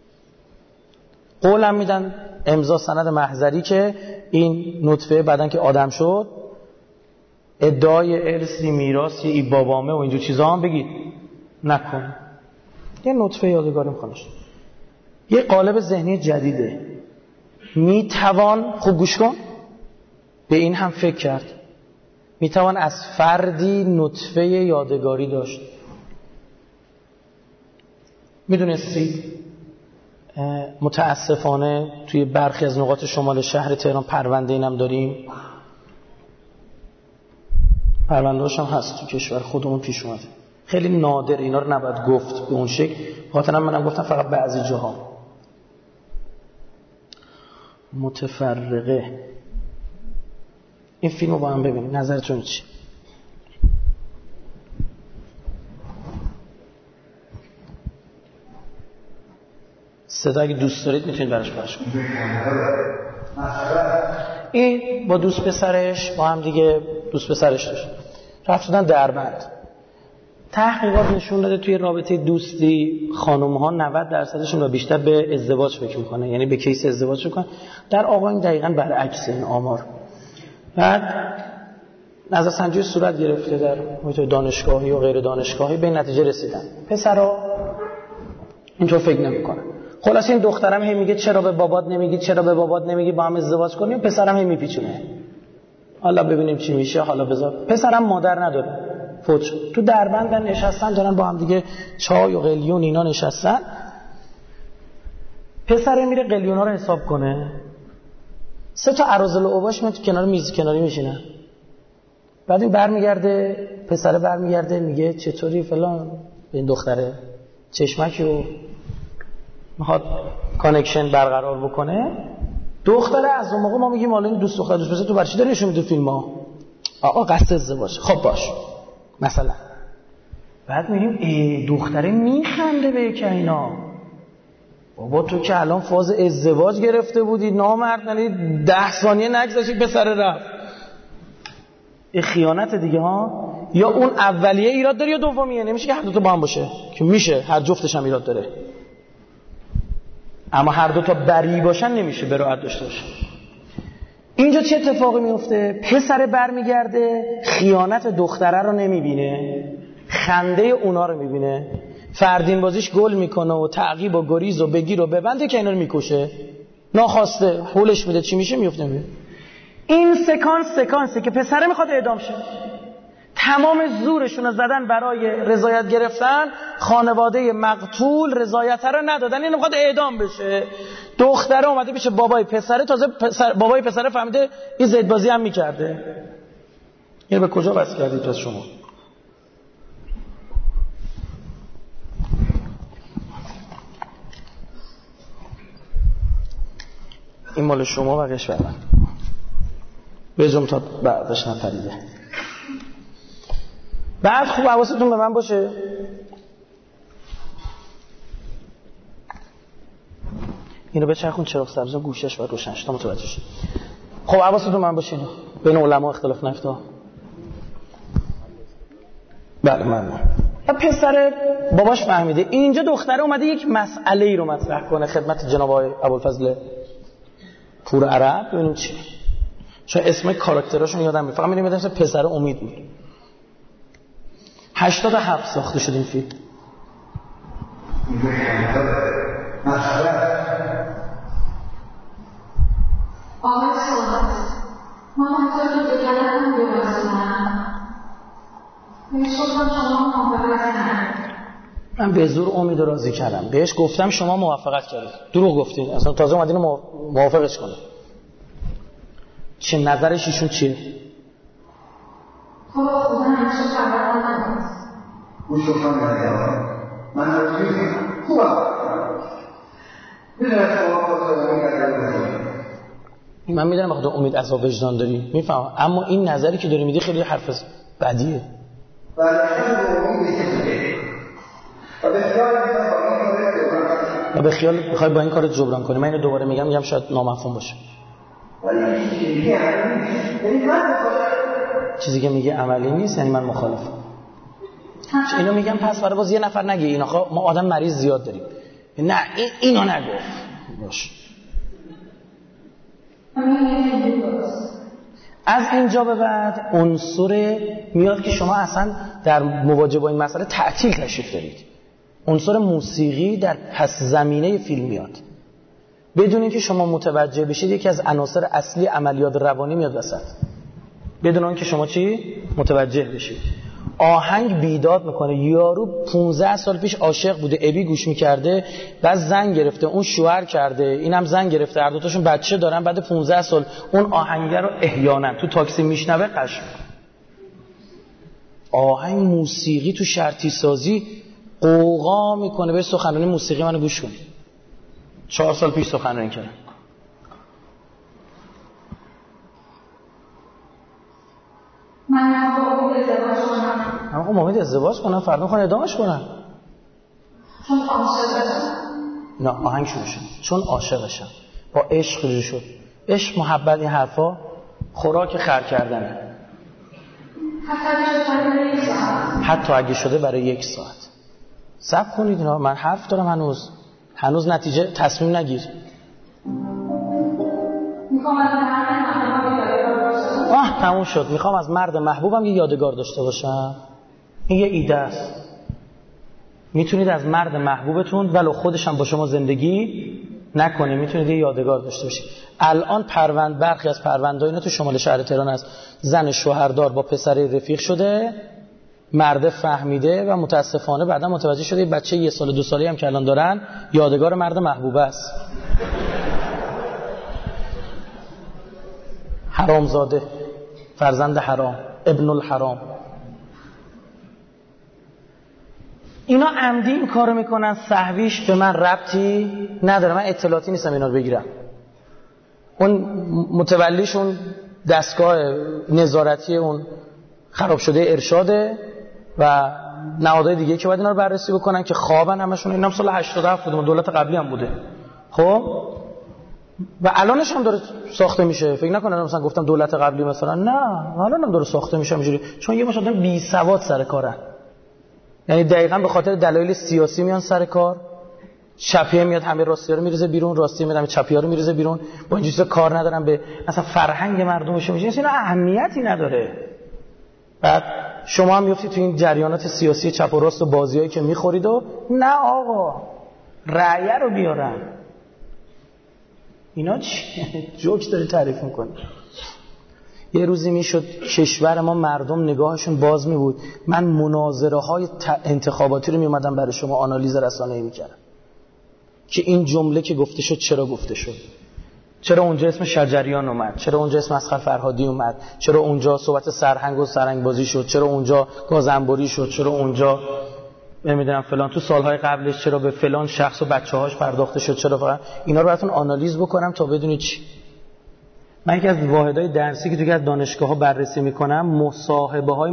Speaker 2: قولم میدن امضا سند محضری که این نطفه بعدن که آدم شد ادعای ارثی میراثی ای بابامه و اینجور چیزا هم بگید نکن. یه نطفه یادگاری میخوانش. یه قالب ذهنی جدیده. میتوان خوب گوش کن به این هم فکر کرد، میتوان از فردی نطفه یادگاری داشت. میدونستید متاسفانه توی برخی از نقاط شمال شهر تهران پرونده اینم داریم، پرونده‌اش هم هست تو کشور خودمون پیش اومده. خیلی نادر، اینا رو نباید گفت به اون شکل، خاطرم منم گفتم فقط بعضی جاها. متفرقه. این فیلم رو با هم ببینید، نظرتون چی؟ صدا اگه دوست دارید میتونید براش پخش کنید. این با دوست پسرش با هم دیگه دوست پسرش داشت، رفت شدن دربند. تحقیقات نشون داده توی رابطه دوستی خانم‌ها 90%شون و بیشتر به ازدواج فکر میکنه، یعنی به کیس ازدواج میکنن. در آقایون دقیقاً برعکس این آمار. بعد نظرسنجی صورت گرفته در محیط دانشگاهی و غیر دانشگاهی، به نتیجه رسیدن پسرها اینطور فکر نمیکنن. خلاص این دخترم هی میگه چرا به بابات نمیگی، چرا به بابات نمیگی با هم ازدواج کنیم، پسرم هی میپیچونه حالا ببینیم چی میشه، حالا بذار. پسرم مادر نداره، فوت شد. تو دربندن نشستن دارن با هم دیگه چای و قلیون اینا نشستن. پسر میره قلیونا رو حساب کنه، 3 تا اراذل و اوباش میاد کنار میز کناری میشینن. بعد این برمیگرده، پسر برمیگرده میگه چطوری فلان، به این دختره چشمکی و میخواد کانکشن برقرار بکنه. دختره از اون موقع ما میگیم حالا این دوست دختر دوست پسر تو برای چی داری نشون میدی فیلم‌ها؟ آقا قصد ازدواج. خب باش مثلا. بعد میگیم ای دختره میخنده به یک اینا. بابا تو که الان فاز ازدواج گرفته بودی نامرد، یعنی 10 ثانیه نگذشت پسر رفت. این خیانت دیگه ها. یا اون اولیه ایراد داره یا دومیه. نمیشه که هر دو تا با هم باشه، که میشه هر جفتش هم ایراد داره، اما هر دو تا بری باشن نمیشه براحت داشته باشه. اینجا چه اتفاقی میفته؟ پسر برمیگرده خیانت دختره رو نمیبینه، خنده اونا رو میبینه، فردین بازیش گل میکنه و تعقیب و گریز و بگیر و ببنده که اینا رو میکشه، ناخواسته هولش میده، چی میشه؟ میفته میره. این سکانسی که پسر میخواد اعدام شه، تمام زورشون رو زدن برای رضایت گرفتن، خانواده مقتول رضایت رو ندادن، این میخواد اعدام بشه. دختره اومده پیش بابای پسره، تازه بابای پسره فهمیده این زدبازی هم میکرده. این به کجا وصل کردید پس شما؟ این مال شما و کشور من بجم تا بعدش نپریده. بعد خوب حواستون به من باشه، اینو بچرخون چراغ سبز و گوشش باید روشنش تا متوجه شید. خب حواستون به من باشه، اینو بین علما اختلاف نفته. بله ممنون. پسر باباش فهمیده. اینجا دختره اومده یک مسئله ای رو مطرح کنه خدمت جناب آقای ابوالفضل پور عرب. ببینیم چی. چون اسم کاراکتراشون یادم میاد، فقط می‌بینم مثلا پسر امید بود. 87 ساخته شد این فیلم.
Speaker 3: آقای سوالات ما همطور که بگردم بیرازیم بهش گفتم شما موافقت کردید.
Speaker 2: من به زور امید راضی کردم، بهش گفتم شما موافقت کردید. دروغ گفتید، اصلا تازه اومدین موافقش کنه. چه نظرش ایشون چیه؟
Speaker 3: خب خدا همیشه خبر ندارم.
Speaker 4: گوش کن من راضی خوبم.
Speaker 2: من میدونم بخاطر امید عذاب وجدان داری، میفهمم، اما این نظری که داری میدی خیلی حرف بدیه. و به خیال میخوای با این کارت جبران کنی. من اینو دوباره میگم شاید نامفهوم باشه. چیزی که میگه عملی نیست یعنی من مخالفم. اینو میگم پس برای باز یه نفر نگه این آقا ما آدم مریض زیاد داریم، نه اینو نگفت باش. از اینجا به بعد عنصر میاد که شما اصلا در مواجهه با این مسئله تعطیل تشریف دارید. عنصر موسیقی در پس زمینه فیلم میاد بدون اینکه شما متوجه بشید. یکی از عناصر اصلی عملیات روانی میاد وسط بدون اینکه شما چی متوجه بشید. آهنگ بیداد میکنه. یارو 15 سال پیش عاشق بوده، ابی گوش میکرده، بعد زن گرفته، اون شوهر کرده، اینم زن گرفته، هر دو تاشون بچه دارن. بعد 15 سال اون آهنگ رو احیانا تو تاکسی میشنوه قش میکنه. آهنگ موسیقی تو شرطی سازی قوقا میکنه. به سخنرانی موسیقی منو گوش کنید. 4 سال پیش سخنرانی کردم.
Speaker 3: من با امید ازدواج کنم.
Speaker 2: اما امید ازدواج کنم فردا میخوان ادامش کنم.
Speaker 3: چون عاشقشم.
Speaker 2: نه آهنگ شروع شد. چون عاشقشم. با عشق شروع شد. عشق، محبت، این حرفا خوراک خر کردنه. حتی اگه شده برای 1 ساعت. صبر کنید اینا، من حرف دارم هنوز نتیجه تصمیم نگیر.
Speaker 3: میخوام از مرد محبوبم یادگار داشته
Speaker 2: تموم شد. میخوام از مرد محبوبم یه یادگار داشته باشم. این یه ایده است. میتونید از مرد محبوبتون ولو خودش هم با شما زندگی نکنه میتونید یه یادگار داشته باشید. الان برخی از پرونده‌ها اینا تو شمال شهر تهران است. زن شوهردار با پسر رفیق شده، مرد فهمیده و متاسفانه بعدا متوجه شده بچه 1 سال 2 ساله هم که الان دارن یادگار مرد محبوب است. حرامزاده، فرزند حرام، ابن الحرام. اینا عمدی این کارو میکنن. صحویش به من ربطی نداره، من اطلاعاتی نیستم اینا رو بگیرم. اون متولیشون دستگاه نظارتی اون خراب شده ارشاده و نهادهای دیگه که باید اینا رو بررسی بکنن که خوابن همشون. اینم سال 87 بوده، دولت قبلی هم بوده. خب و الانش هم داره ساخته میشه. فکر نکنن مثلا گفتم دولت قبلی مثلا، نه الان هم داره ساخته میشه اینجوری، چون یه مش آدم بی سواد سر کارن. یعنی دقیقاً به خاطر دلایل سیاسی میان سر کار. چپیه میاد همه راستی‌ها رو میریزه بیرون، راستی میاد همه چپی‌ها رو میریزه بیرون. با این چیزا کار ندارن به مثلا فرهنگ مردمش میشه. اینا اهمیتی نداره. بعد شما هم میافتید تو این جریانات سیاسی چپ و راست و بازیایی که میخورید و نه آقا رأی رو بیارن. اینا جوک داری تعریف میکنی. یه روزی میشد کشور ما مردم نگاهشون باز میبود. من مناظره های انتخاباتی رو میومدم برای شما آنالیز رسانه‌ای میکردم که این جمله که گفته شد چرا گفته شد، چرا اونجا اسم شجریان اومد، چرا اونجا اسم اصغر فرهادی اومد، چرا اونجا صحبت سرهنگ و سرهنگبازی شد، چرا اونجا گازنبوری شد، چرا اونجا نمیدونم فلان تو سالهای قبلش چرا به فلان شخص و بچه‌هاش پرداخته شد، چرا فقط اینا رو براتون آنالیز بکنم تا بدونید چی. من یکی از واحدهای درسی که توی از دانشگاه‌ها بررسی می‌کنم مصاحبه‌های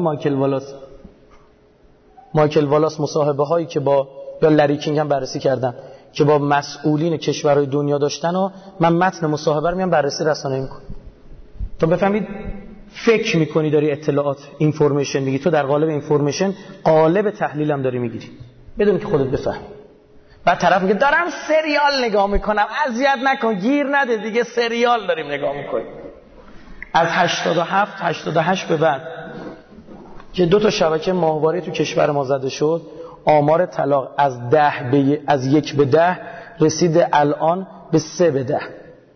Speaker 2: مایکل والاس مصاحبه‌هایی که با یا لری کینگ هم بررسی کردم که با مسئولین کشورهای دنیا داشتن و من متن مصاحبه رو میام بررسی رسانه‌ای می‌کنم تا بفهمید فکر می‌کنی داری اطلاعات اینفورمیشن میگی، تو در قالب اینفورمیشن قالب تحلیل هم داری میگیری بدون که خودت بفهمی. بعد طرف میگه دارم سریال نگاه میکنم، اذیت نکن، گیر نده دیگه، سریال داریم نگاه میکنیم. از 87-88 به بعد که 2 تا شبکه ماهواره تو کشور ما زده شد، آمار طلاق از 1 به 10 رسیده الان به 3 به 10.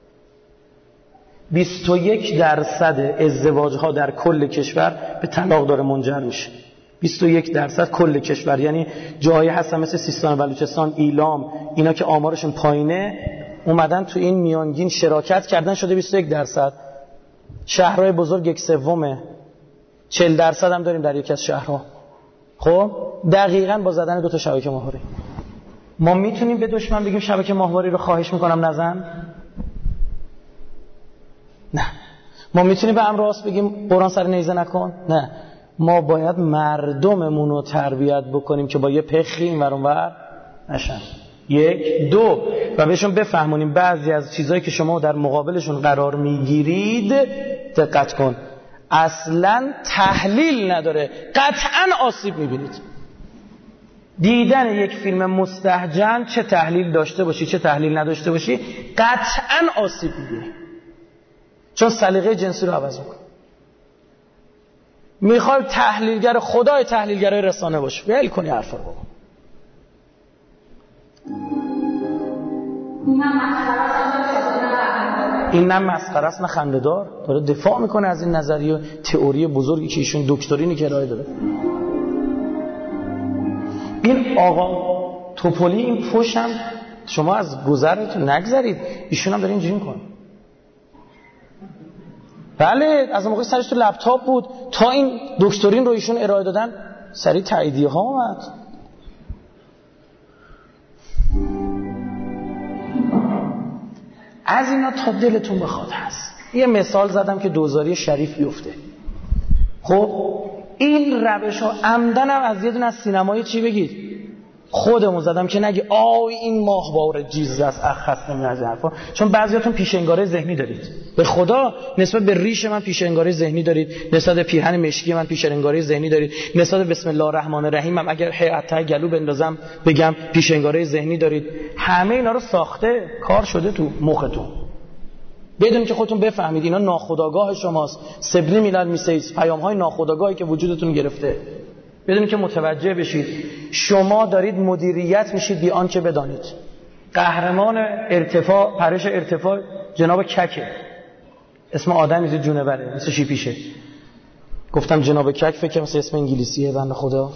Speaker 2: 21% ازدواج‌ها در کل کشور به طلاق داره منجر میشه. 21% کل کشور، یعنی جایی هستن مثل سیستان و بلوچستان، ایلام، اینا که آمارشون پایینه اومدن تو این میانگین شراکت کردن شده 21%. شهرهای بزرگ 1/3، 40% هم داریم در یکی از شهرها. خب دقیقاً با زدن 2 تا شبکه ماهواره ما میتونیم به دشمن بگیم شبکه ماهواره رو خواهش میکنم نزن؟ نه. ما میتونیم به امر راست بگیم قرآن سر نیزه نکن؟ نه. ما باید مردممون رو تربیت بکنیم که با یه پخی این ور اون ور نشن. 1 2 و بهشون بفهمونیم بعضی از چیزایی که شما در مقابلشون قرار میگیرید دقت کن اصلا تحلیل نداره، قطعا آسیب میبینید. دیدن یک فیلم مستهجن، چه تحلیل داشته باشی چه تحلیل نداشته باشی، قطعا آسیب میبینی، چون سلیقه جنسی رو عوض میکنه. میخوای تحلیلگر خدای تحلیلگرای رسانه باشی، ول کنی حرفا رو. بابا این نه مسخره است نه خنده‌دار، داره دفاع میکنه از این نظریه تئوری بزرگی که ایشون دکترینی که ارائه داره. این آقا توپولی این پشم شما از گذرتون نگذرید، ایشون هم داره اینجوری میکنه. بله از موقع سرش تو لپتاپ بود تا این دکترین رو ایشون ارائه دادن سریع تاییدیه ها اومد. از اینا تا دلتون بخواد هست. یه مثال زدم که دوزاری شریف بیفته. خب این روش ها عمدن هم از یه دونه از سینمای چی بگید خودمون زدم که نگی آی این ماهواره جیز است اخص نمی از این حرفا، چون بعضیاتون پیشنگاره ذهنی دارید. به خدا نسبت به ریش من پیشنگاره ذهنی دارید، نسبت به پیرهن مشکی من پیشنگاره ذهنی دارید، نسبت به بسم الله الرحمن الرحیم هم اگر حتی گلو بندازم بگم پیشنگاره ذهنی دارید. همه اینا رو ساخته کار شده تو مختون، بدون که خودتون بفهمید اینا ناخودآگاه شماست. سبلی میلاد میسیز پیام‌های ناخودآگاهی که وجودتون گرفته، بدون که متوجه بشید. شما دارید مدیریت میشید بی آنکه بدانید. قهرمان ارتفاع پرش ارتفاع جناب ککه، اسم آدم میزید جونوره مثل شیپیشه. گفتم جناب کک فکر مثل اسم انگلیسیه بنده خدا،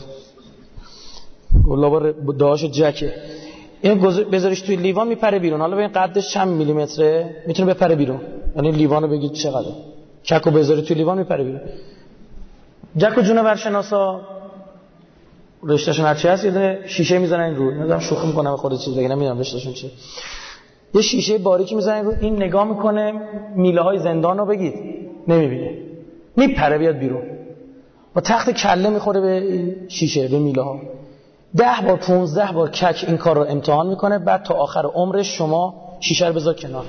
Speaker 2: والله داش جکه. این بذاریش توی لیوان میپره بیرون. حالا ببین قدش چند میلیمتره میتونه بپره بیرون، یعنی لیوانو بگید چقدره، ککو بذاری توی لیوان میپره بیرون. جک و جونور شناسا رشتهشون هرچی هست یه دونه شیشه میزنن این رو، نمیدونم شوخی میکنم به خود چیز بگم نمیدونم رشتهشون چیه، یه شیشه باریکی میزنن رو، این نگاه میکنه میله های زندان رو بگید نمیبینه، میپره بیاد بیرون با تخت کله میخوره به شیشه به میله ها. 10 بار 15 بار کک این کار رو امتحان میکنه، بعد تا آخر عمرش شما شیشه رو بذار کنار.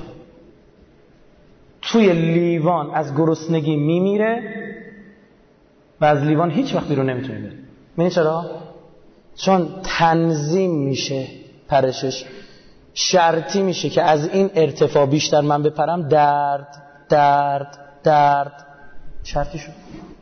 Speaker 2: توی لیوان از گرسنگی میمیره و از لیوان هیچ وقت بیرون نمیتونه بیاد. می‌دونی چرا؟ چون تنظیم میشه پرشش، شرطی میشه که از این ارتفاع بیشتر من بپرم درد درد درد شرطی شد.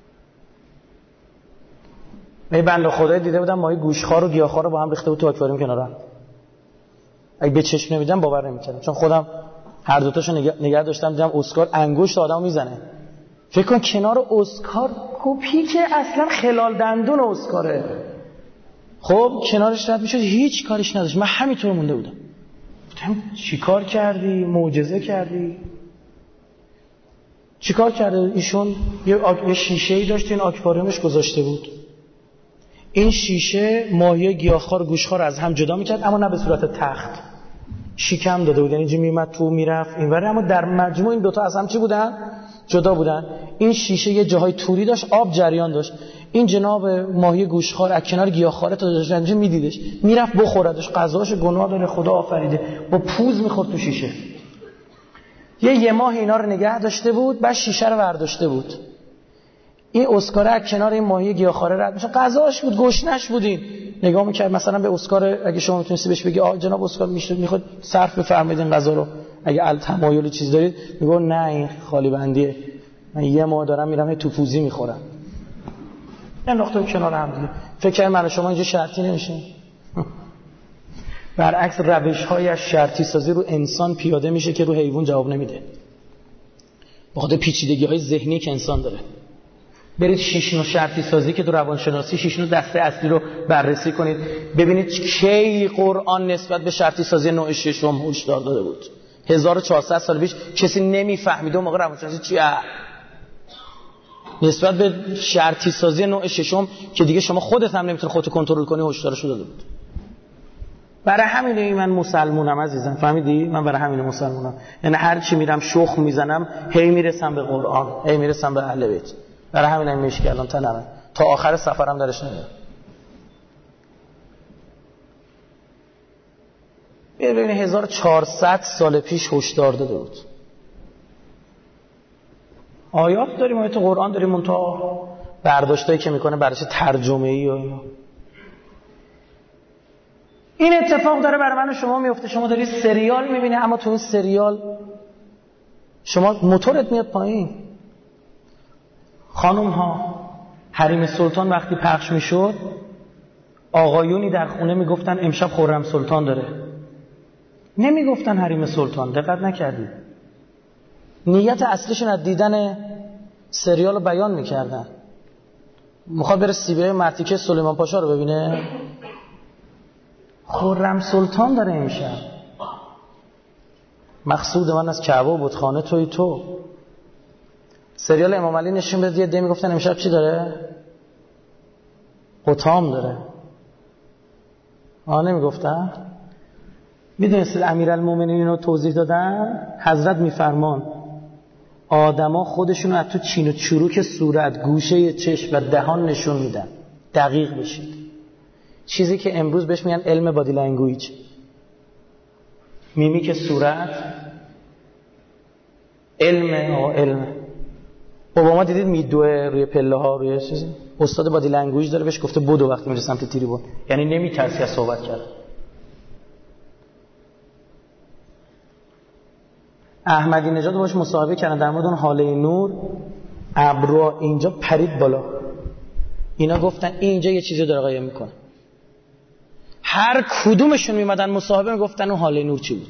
Speaker 2: من بنده خدای دیده بودم ماهی گوشخوار و گیاهخوار رو با هم ریخته بود تو آکواریوم کنار هم. اگه به چشم نمیدم باور نمیکردم، چون خودم هر دو تاشو نگه داشتم، دیدم اسکار انگشت آدمو میزنه. فکر کن کنار اسکار کپی که اصلا خلال دندون اسکاره، خب کنارش رد میشد هیچ کارش نداشت. من همینطور مونده بودم، گفتم چی کار کردی؟ معجزه کردی. چی کار کرده؟ ایشون یه شیشه‌ای داشت این آکواریومش گذاشته بود. این شیشه ماهی گیاهخوار گوشخوار از هم جدا میکرد، اما نه به صورت تخت، شیکم داده بود، یعنی اینجا میومد تو میرفت اینوره، اما در مجموع این دوتا از هم چی بودن؟ جدا بودن. این شیشه یه جاهای توری داشت، آب جریان داشت. این جناب ماهی گوشخوار از کنار گیاهخواره تا داشت اینجا میدیدش، میرفت بخوردش، غذاش گناه داره خدا آفریده، با پوز میخورد تو شیشه. یه ماه اینا رو نگه داشته بود، بعد شیشه رو برداشته بود. این اسکار از کنار این ماهی گیاهخواره رد میشه، غذاش بود، گشنش بودین. نگاه میکرد مثلا به اسکار، اگه شما میتونستی بهش بگی جناب اسکار میخواد صرف بفرمایید این غذا رو، اگه تمایل چیز دارید، میگه نه این خالی بندیه، من یه ماه دارم میرم تو پوزی میخورم. این نقطه کنار هم دیگه. فکر من شما اینجا شرطی نمیشه. برعکس روش‌های از شرطی سازی رو انسان پیاده میشه که رو حیوان جواب نمیده، بخاطر پیچیدگی‌های ذهنی که انسان داره. برید 6 نوع شرطی سازی که تو روانشناسی 6 نوع دسته اصلی رو بررسی کنید، ببینید کی قرآن نسبت به شرطی سازی نوع ششم هشدار داده بود. 1400 سال پیش کسی نمیفهمید اون موقع روانشناسی چیه نسبت به شرطی سازی نوع ششم، که دیگه شما خودت هم نمیتونی خودت کنترل کنی، هشدارشو داده بود. برای همینه من مسلمونم عزیزم، فهمیدی؟ من برای همینه مسلمونم، یعنی هر چی میرم شخ میزنم هی میرسم به قرآن، هی میرسم به اهل بیت. برای همینه مشکی الان تنمه تا آخر سفرم درش نمیاد. ببینید 1400 سال پیش هشدار داده بود. آیات داریم، آیات قرآن داریم، منتها برداشتایی که میکنه برایش ترجمه‌ای و اینا. این اتفاق داره برای من و شما میفته. شما داری سریال میبینی، اما تو این سریال شما موتورت میاد پایین. خانم ها، حریم سلطان وقتی پخش میشد، آقایونی در خونه میگفتن امشب خرم سلطان داره، نمیگفتن حریم سلطان. دقت نکردید؟ نیت اصلیشون از دیدن سریال رو بیان میکردن. میخواد بره سیبیای مرتیکه سلیمان پاشا رو ببینه، خرم سلطان داره امشب. مقصود من از کعبه و بتخانه توی تو. سریال امام علی نشون بده، دیگه میگفتن امشب چی داره؟ حطام داره. نمیگفتن؟ میدونید امیرالمومنین رو توضیح دادن، حضرت میفرمان آدما خودشونو از تو چین و چروک صورت، گوشه چشم و دهان نشون میدن. دقیق بشید. چیزی که امروز بهش میگن علم بادی لنگویج، میمیک صورت، علم. اوباما دیدید میدوه روی پله ها، روی چیزی، استاد بادی لنگویج داره، بهش گفته بدو وقتی میره سمت تریبون، یعنی نمیترسی از صحبت کرد. احمدی نژاد باش مصاحبه کردن در مورد اون حاله نور، ابرو اینجا پرید بالا. اینا گفتن اینجا یه چیزی داره قایم میکنه. هر کدومشون میمدن مصاحبه میگفتن اون حاله نور چی بود.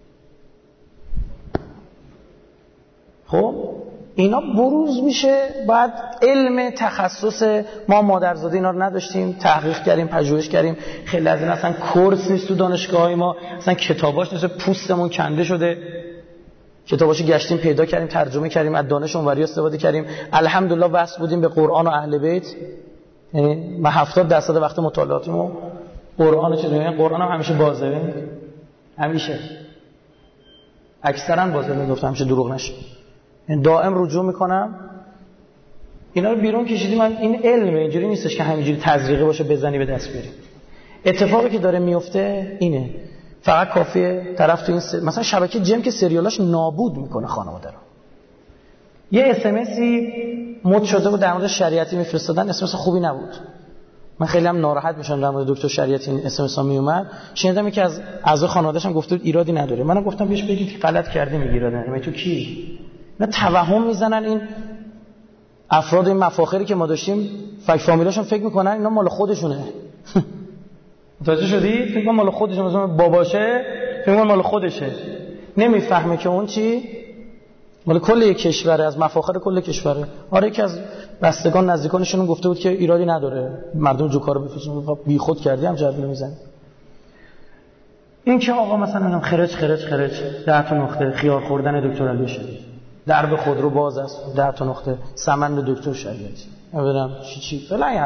Speaker 2: خب اینا بروز میشه. بعد علم تخصص ما مادرزاده اینا رو نداشتیم، تحقیق کردیم، پژوهش کردیم. خیلی از این اصلا کورس نیست تو دانشگاه‌های ما، اصلا کتاباش نیست، پوستمون کنده شده. کتاباشو گشتیم پیدا کردیم، ترجمه کردیم، از دانش اونوری استفاده کردیم. الحمدلله وصل بودیم به قرآن و اهل بیت. یعنی ما 70% وقت مطالعاتمو قرآن چه میگن، قرآن هم همیشه بازه، همیشه اکثرا بازه، میگفتم همیشه دروغ نشه. یعنی دائم رجوع میکنم. اینا رو بیرون کشیدیم. من این علم اینجوری نیستش که همینجوری تزریقی باشه بزنی به دست بری. اتفاقی که داره میفته اینه، فقط کافیه طرف تو این مثلا شبکه جم که سریالاش نابود میکنه خانواده رو. یه اسمسی مد شده بود در مورد شریعتی میفرستادن، اسمس خوبی نبود. من خیلی هم ناراحت میشم در مورد دکتر شریعتی این اسمس ها میومد. شنیدم یکی از اعضای خانواده‌اش هم گفته بود ایرادی نداره. منم گفتم بهش بگید که غلط کردی، میگی ایراد نداره. تو کی؟ نه توهم میزنن این افراد، این مفاخری که ما داشتیم، فک فامیلاشون فکر میکنن اینا مال خودشونه. متوجه شدید؟ فکر کنم مال خودشه، مثلا باباشه فکر کنم مال خودشه، نمیفهمه که اون چی مال کل یک کشوره، از مفاخر کل کشوره. آره یکی از بستگان نزدیکانشون گفته بود که ایرادی نداره مردم جو کارو بفرستن، بی خود کردی هم جربه میزنی. این که آقا مثلا خرج 10 تا نقطه خیار خوردن دکتر علی شریعتی، درب خودرو باز است 10 تا نقطه سمن دکتر شریعتی، ببینم چی فلان.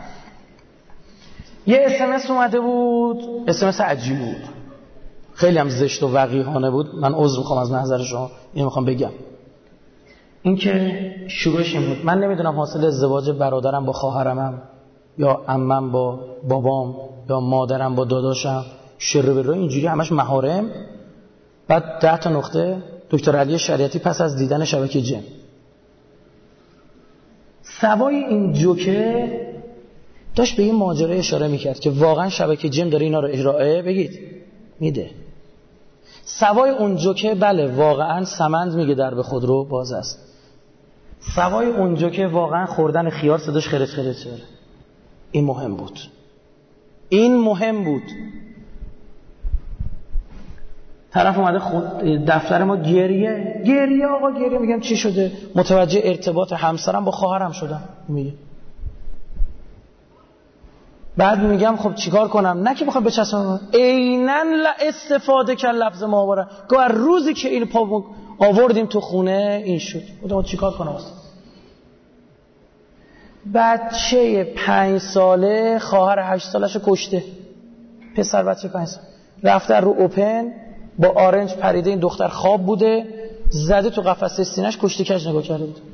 Speaker 2: یه اسمس اومده بود، اسمس عجیب بود، خیلی هم زشت و وقیحانه بود. من عذر میخوام از محضر شما، اینو میخوام بگم. این که شروعش این بود، من نمیدونم حاصل ازدواج برادرم با خواهرمم یا عمم با بابام یا مادرم با داداشم، شر اینجوری همش محارم. بعد 10 تا نقطه دکتر علی شریعتی پس از دیدن شبکه جم. سوای این جوکه داشت به این ماجرا اشاره میکرد که واقعا شبکه جم داره اینا رو ارائه بگید میده. سوای اون جوکه بله واقعا سمند میگه درب خودرو باز است. سوای اون جوکه واقعا خوردن خیار صداش خرج شده. این مهم بود. این مهم بود. طرف اومده دفتر ما گریه آقا گریه. میگم چی شده؟ متوجه ارتباط همسرم با خواهرم شدم. میگه بعد میگم خب چیکار کنم؟ نه که بخوام بچسبم، عیناً استفاده کردن لفظ محاوره. گفت روزی که این پا آوردیم تو خونه این شد. گفتم چیکار کنم؟ بچه 5 ساله خواهر 8 سالشو کشته. پسر بچه 5 سال رفته رو اوپن با آرنج پریده، این دختر خواب بوده، زده تو قفسه سینه‌اش، کشته کج نگاه کرده بود.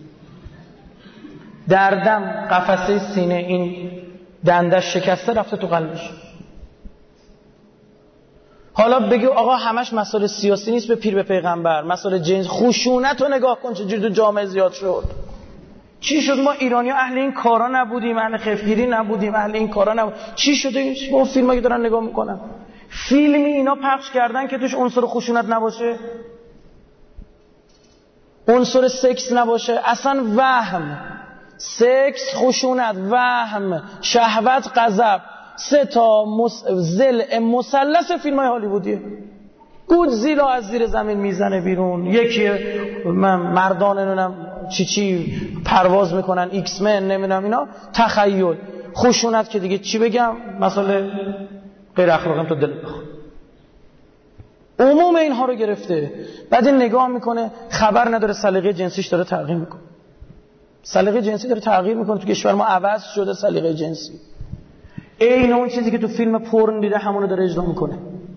Speaker 2: دردم قفسه سینه این دندش شکسته، رفته تو قلبش. حالا بگی آقا همش مسئله سیاسی نیست، به پیر به پیغمبر، مسئله جنس، خشونت رو نگاه کن چجوری تو جامعه زیاد شد. چی شد ما ایرانی‌ها اهل این کارا نبودیم، اهل خفگیری نبودیم، اهل این کارا نبودیم؟ چی شده؟ با فیلمایی که دارن نگاه میکنن، فیلمی اینا پخش کردن که توش عنصر خشونت نباشه، عنصر سکس نباشه، اصلا وهم، سکس، خشونت، وهم، شهوت، غضب، سه تا ضلع مثلث فیلم‌های هالیوودیه. گودزیلا از زیر زمین میزنه بیرون، یکی مردان چی پرواز میکنن، ایکس من نمیدونم اینا، تخیل. خشونت که دیگه چی بگم، مسئله غیر اخلاقی تو دل بخواد. عموم اینها رو گرفته. بعد نگاه میکنه خبر نداره سلیقه جنسیش داره تغییر میکنه. سلیقه جنسی داره تغییر میکنه تو کشور ما، عوض شده سلیقه جنسی. این اون چیزی که تو فیلم پورن دیده همونو داره اجرا میکنه.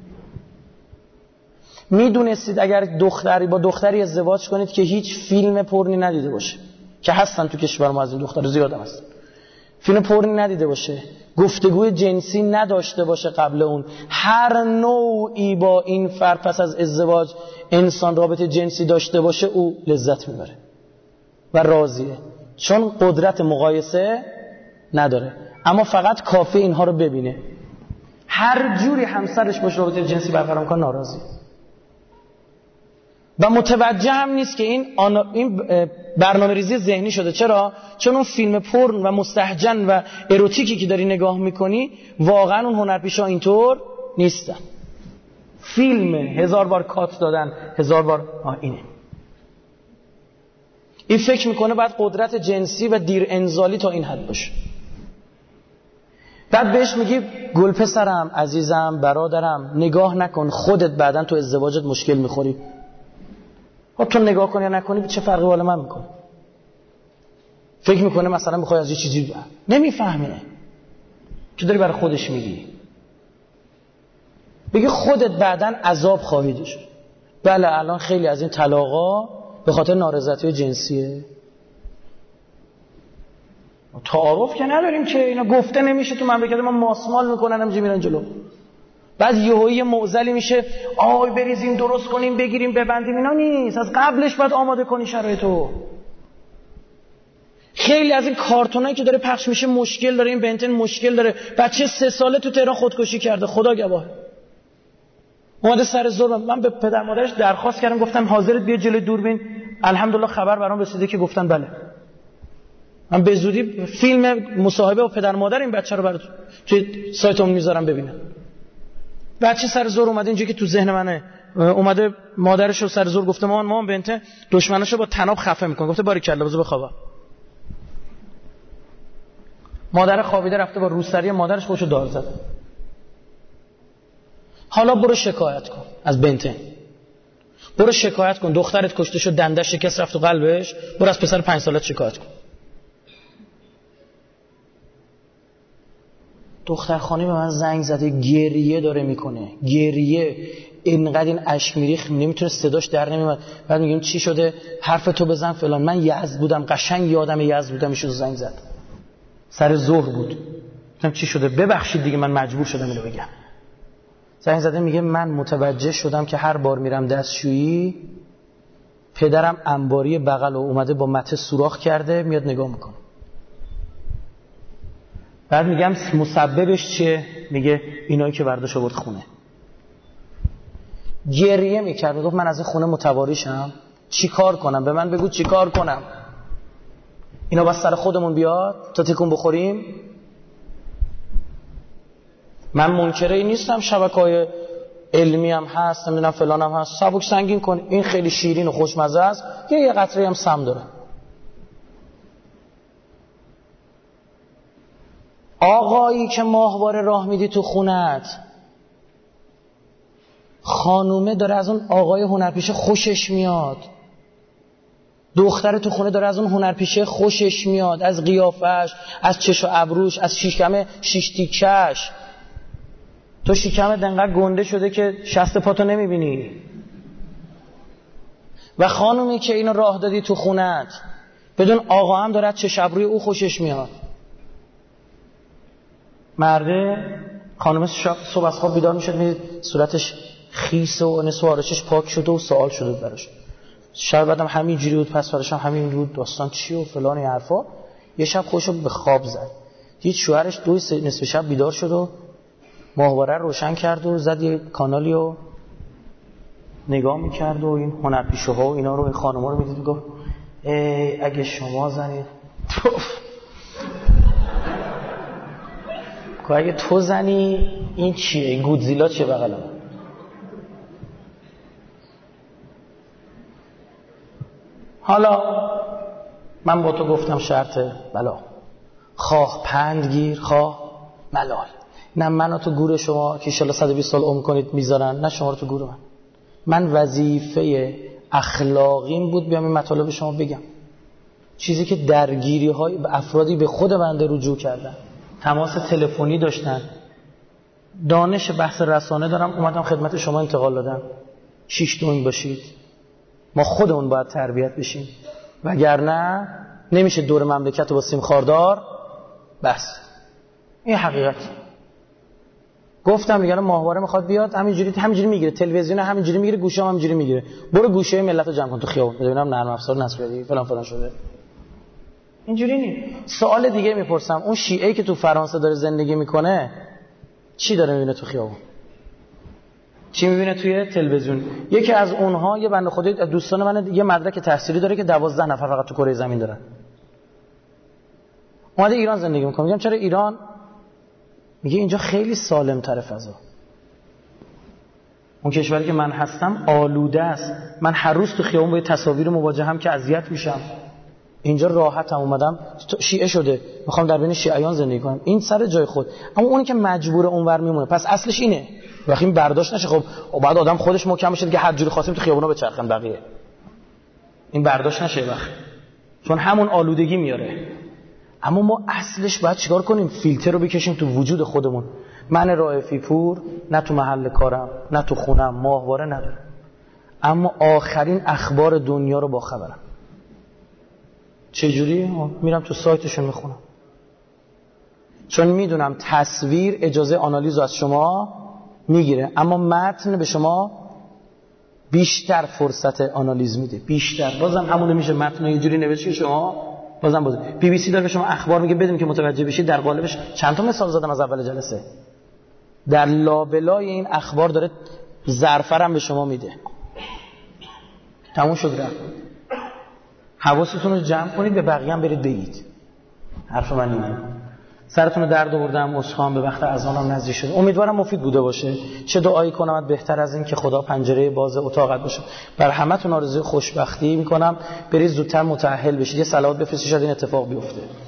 Speaker 2: میدونستید اگر دختری با دختری ازدواج کنید که هیچ فیلم پورنی ندیده باشه، که هستن تو کشور ما از این دختر زیاد هم هستن، فیلم پورنی ندیده باشه، گفتگوی جنسی نداشته باشه قبل اون، هر نوعی با این فرد پس از ازدواج انسان رابطه جنسی داشته باشه، او لذت میبره و راضیه، چون قدرت مقایسه نداره، اما فقط کافی اینها رو ببینه. هر جوری همسرش باشه رابطه جنسی برقرار کنه ناراضی و متوجه هم نیست که این برنامه ریزی ذهنی شده. چرا؟ چون اون فیلم پورن و مستهجن و اروتیکی که داری نگاه میکنی واقعا اون هنرپیشا اینطور نیستن. فیلم 1000 بار کات دادن، 1000 بار اینه. این فکر میکنه باید قدرت جنسی و دیر انزالی تا این حد باشه. بعد بهش میگی گل پسرم، عزیزم، برادرم، نگاه نکن، خودت بعدن تو ازدواجت مشکل میخوری. تو نگاه کنی یا نکنی به چه فرقی بالا من میکنه؟ فکر میکنه مثلا میخوای از یه چیزی نمیفهمه که داری برای خودش میگی. بگی خودت بعدن عذاب خواهی شد. بله الان خیلی از این طلاقا به خاطر نارضایتی جنسیه. تعارف که نداریم که اینا گفته نمیشه تو مملکت ما، ماسمال میکنن همینجوری میرن جلو. بعد یهویی معضلی میشه، آی بریزیم درست کنیم بگیریم ببندیم، اینا نیست. از قبلش باید آماده کنی شرایطو. خیلی از این کارتونایی که داره پخش میشه مشکل داره. این بنتن مشکل داره. بچه 3 ساله تو تهران خودکشی کرده، خدا گواهه. اومده سر زور. من به پدر مادرش درخواست کردم، گفتم حاضرت بیا جلوی دوربین؟ الحمدلله خبر برام رسیده که گفتن بله. من به زودی فیلم مصاحبه با پدر مادر این بچه رو براتون توی سایتمون میذارم ببینن. بچه سر زور اومده اینجا که تو ذهن منه، اومده مادرش رو سر زور گفته مامان بنت دشمناشو با طناب خفه میکنه. گفته باریکلا بذار بخوابم. مادر خوابیده رفته با روسری مادرش خودشو دار زد. حالا برو شکایت کن از بنتن. برو شکایت کن دخترت کشته شد، دندش شکست رفت تو قلبش. برو از پسر 5 سالت شکایت کن. دختر خانه به من زنگ زده، گریه داره میکنه، گریه، اینقدر این اشک میریخت نمیتونه صداش در نمیاد. بعد میگم چی شده؟ حرف تو بزن فلان. من یزد بودم، قشنگ یادم یزد بودم، ایشون زنگ زد سر ظهر بود. گفتم چی شده؟ ببخشید دیگه من مجبور شدم اینو بگم. زنگ زده میگه من متوجه شدم که هر بار میرم دستشویی پدرم انباری بغل رو اومده با مته سوراخ کرده، میاد نگاه میکنه. بعد میگم مسببش چیه؟ میگه اینایی که برداشت آورد خونه. گریه میکرد، میگفت من از این خونه متواریشم، چی کار کنم؟ به من بگو چی کار کنم؟ اینا بس سر خودمون بیاد تا تکون بخوریم؟ من منکره این نیستم، شبکه‌های علمی هم هست، نمیدونم فلان هم هست، سبک سنگین کن. این خیلی شیرین و خوشمزه است، یه قطره هم سم داره. آقایی که ماهواره راه میدی تو خونت، خانومه داره از اون آقای هنرپیشه خوشش میاد، دختر تو خونه داره از اون هنرپیشه خوشش میاد، از قیافش، از چش و ابروش، از شیشم 6 تیکش. تو شکمت انقدر گنده شده که شست پاتو نمیبینی. و خانومی که اینو راه دادی تو خونت، بدون آقا هم داره از چش ابروی او خوشش میاد. مرده خانم صبح از خواب بیدار میشد، میدید صورتش خیس و نصف آرشش پاک شده و سوال شده براش. شب بعدم همینجوری بود، پس فرش هم همین بود، داستان چی و فلان این حرفا. یه شب خودشو به خواب زد، دید شوهرش 2 نصف شب بیدار شد و ماهواره روشن کرد و زد یه کانالی و نگاه میکرد و این هنرپیشه‌ها و اینا رو، این خانم‌ها رو میدید، گفت اگه شما زنید که اگه تو زنی این چیه؟ این گودزیلا چیه بغلم؟ حالا من با تو گفتم شرط بلا، خواه پندگیر خواه ملال. نه منو تو گور شما که انشالله 120 سال عمر کنید میذارن، نه شما رو تو گور من وظیفه اخلاقیم بود بیام این مطالب شما بگم. چیزی که درگیری های افرادی به خود بنده رجوع کردن، تماس تلفنی داشتن، دانش بحث رسانه دارم، اومدم خدمت شما انتقال دادم. 6 دونگ باشید، ما خودمون باید تربیت بشیم، وگرنه نمیشه دور مملکت رو با سیم خاردار بس. این حقیقت. گفتم دیگه ماهواره میخواد بیاد همینجوری میگیره، تلویزیون همینجوری میگیره، گوشه هم همینجوری میگیره. برو گوشه ملت رو جمع کن تو خیابون ببینم نرم افزار نصب کردی فلان شده. اینجوری نیست. سوال دیگه میپرسم، اون شیعه‌ای که تو فرانسه داره زندگی میکنه چی داره میبینه تو خیابون؟ چی میبینه توی تلویزیون؟ یکی از اونها یه بنده خدایی دوستان من یه مدرک تحصیلی داره که 12 نفر فقط تو کره زمین دارن. اومده ایران زندگی میکنه. میگم چرا ایران؟ میگه اینجا خیلی سالم تره فضا. اون کشوری که من هستم آلوده است. من هر روز تو خیابون با تصاویر مواجهم که اذیت میشم. اینجا راحتم، اومدم شیعه شده میخوام در بین شیعیان زندگی کنم، این سر جای خود. اما اونی که مجبور اونور میمونه، پس اصلش اینه. وقتی این برداشت نشه خب بعد آدم خودش محکم بشه که هر جوری خواستیم تو خیابونا بچرخن بقیه. این برداشت نشه وقت، چون همون آلودگی میاره. اما ما اصلش باید چیکار کنیم؟ فیلتر رو بکشیم تو وجود خودمون. من رائفی پور نه تو محل کارم نه تو خونم ماهواره ندارم، اما آخرین اخبار دنیا رو با خبرم. چجوری؟ میرم تو سایتشون میخونم، چون میدونم تصویر اجازه آنالیز از شما میگیره، اما متن به شما بیشتر فرصت آنالیز میده، بیشتر. بازم همونه میشه متن یه جوری نوشته شما بازم بی بی سی داره به شما اخبار میگه بدون که متوجه بشید. در قالبش چند تا مثال زدم از اول جلسه. در لابلای این اخبار داره ظرفرم به شما میده. تموم شد رفت. حواستون رو جمع کنید، به بقیه هم برید بگید. حرف من اینه. سرتون رو درد آوردم، عذرخواهم، به وقت اذانم نزدیک شده. امیدوارم مفید بوده باشه. چه دعایی کنم بهتر از این که خدا پنجره باز اتاقت باشه. بر همتون آرزوی خوشبختی میکنم. برید زودتر متأهل بشید، یه صلوات بفرستید شاید این اتفاق بیفته.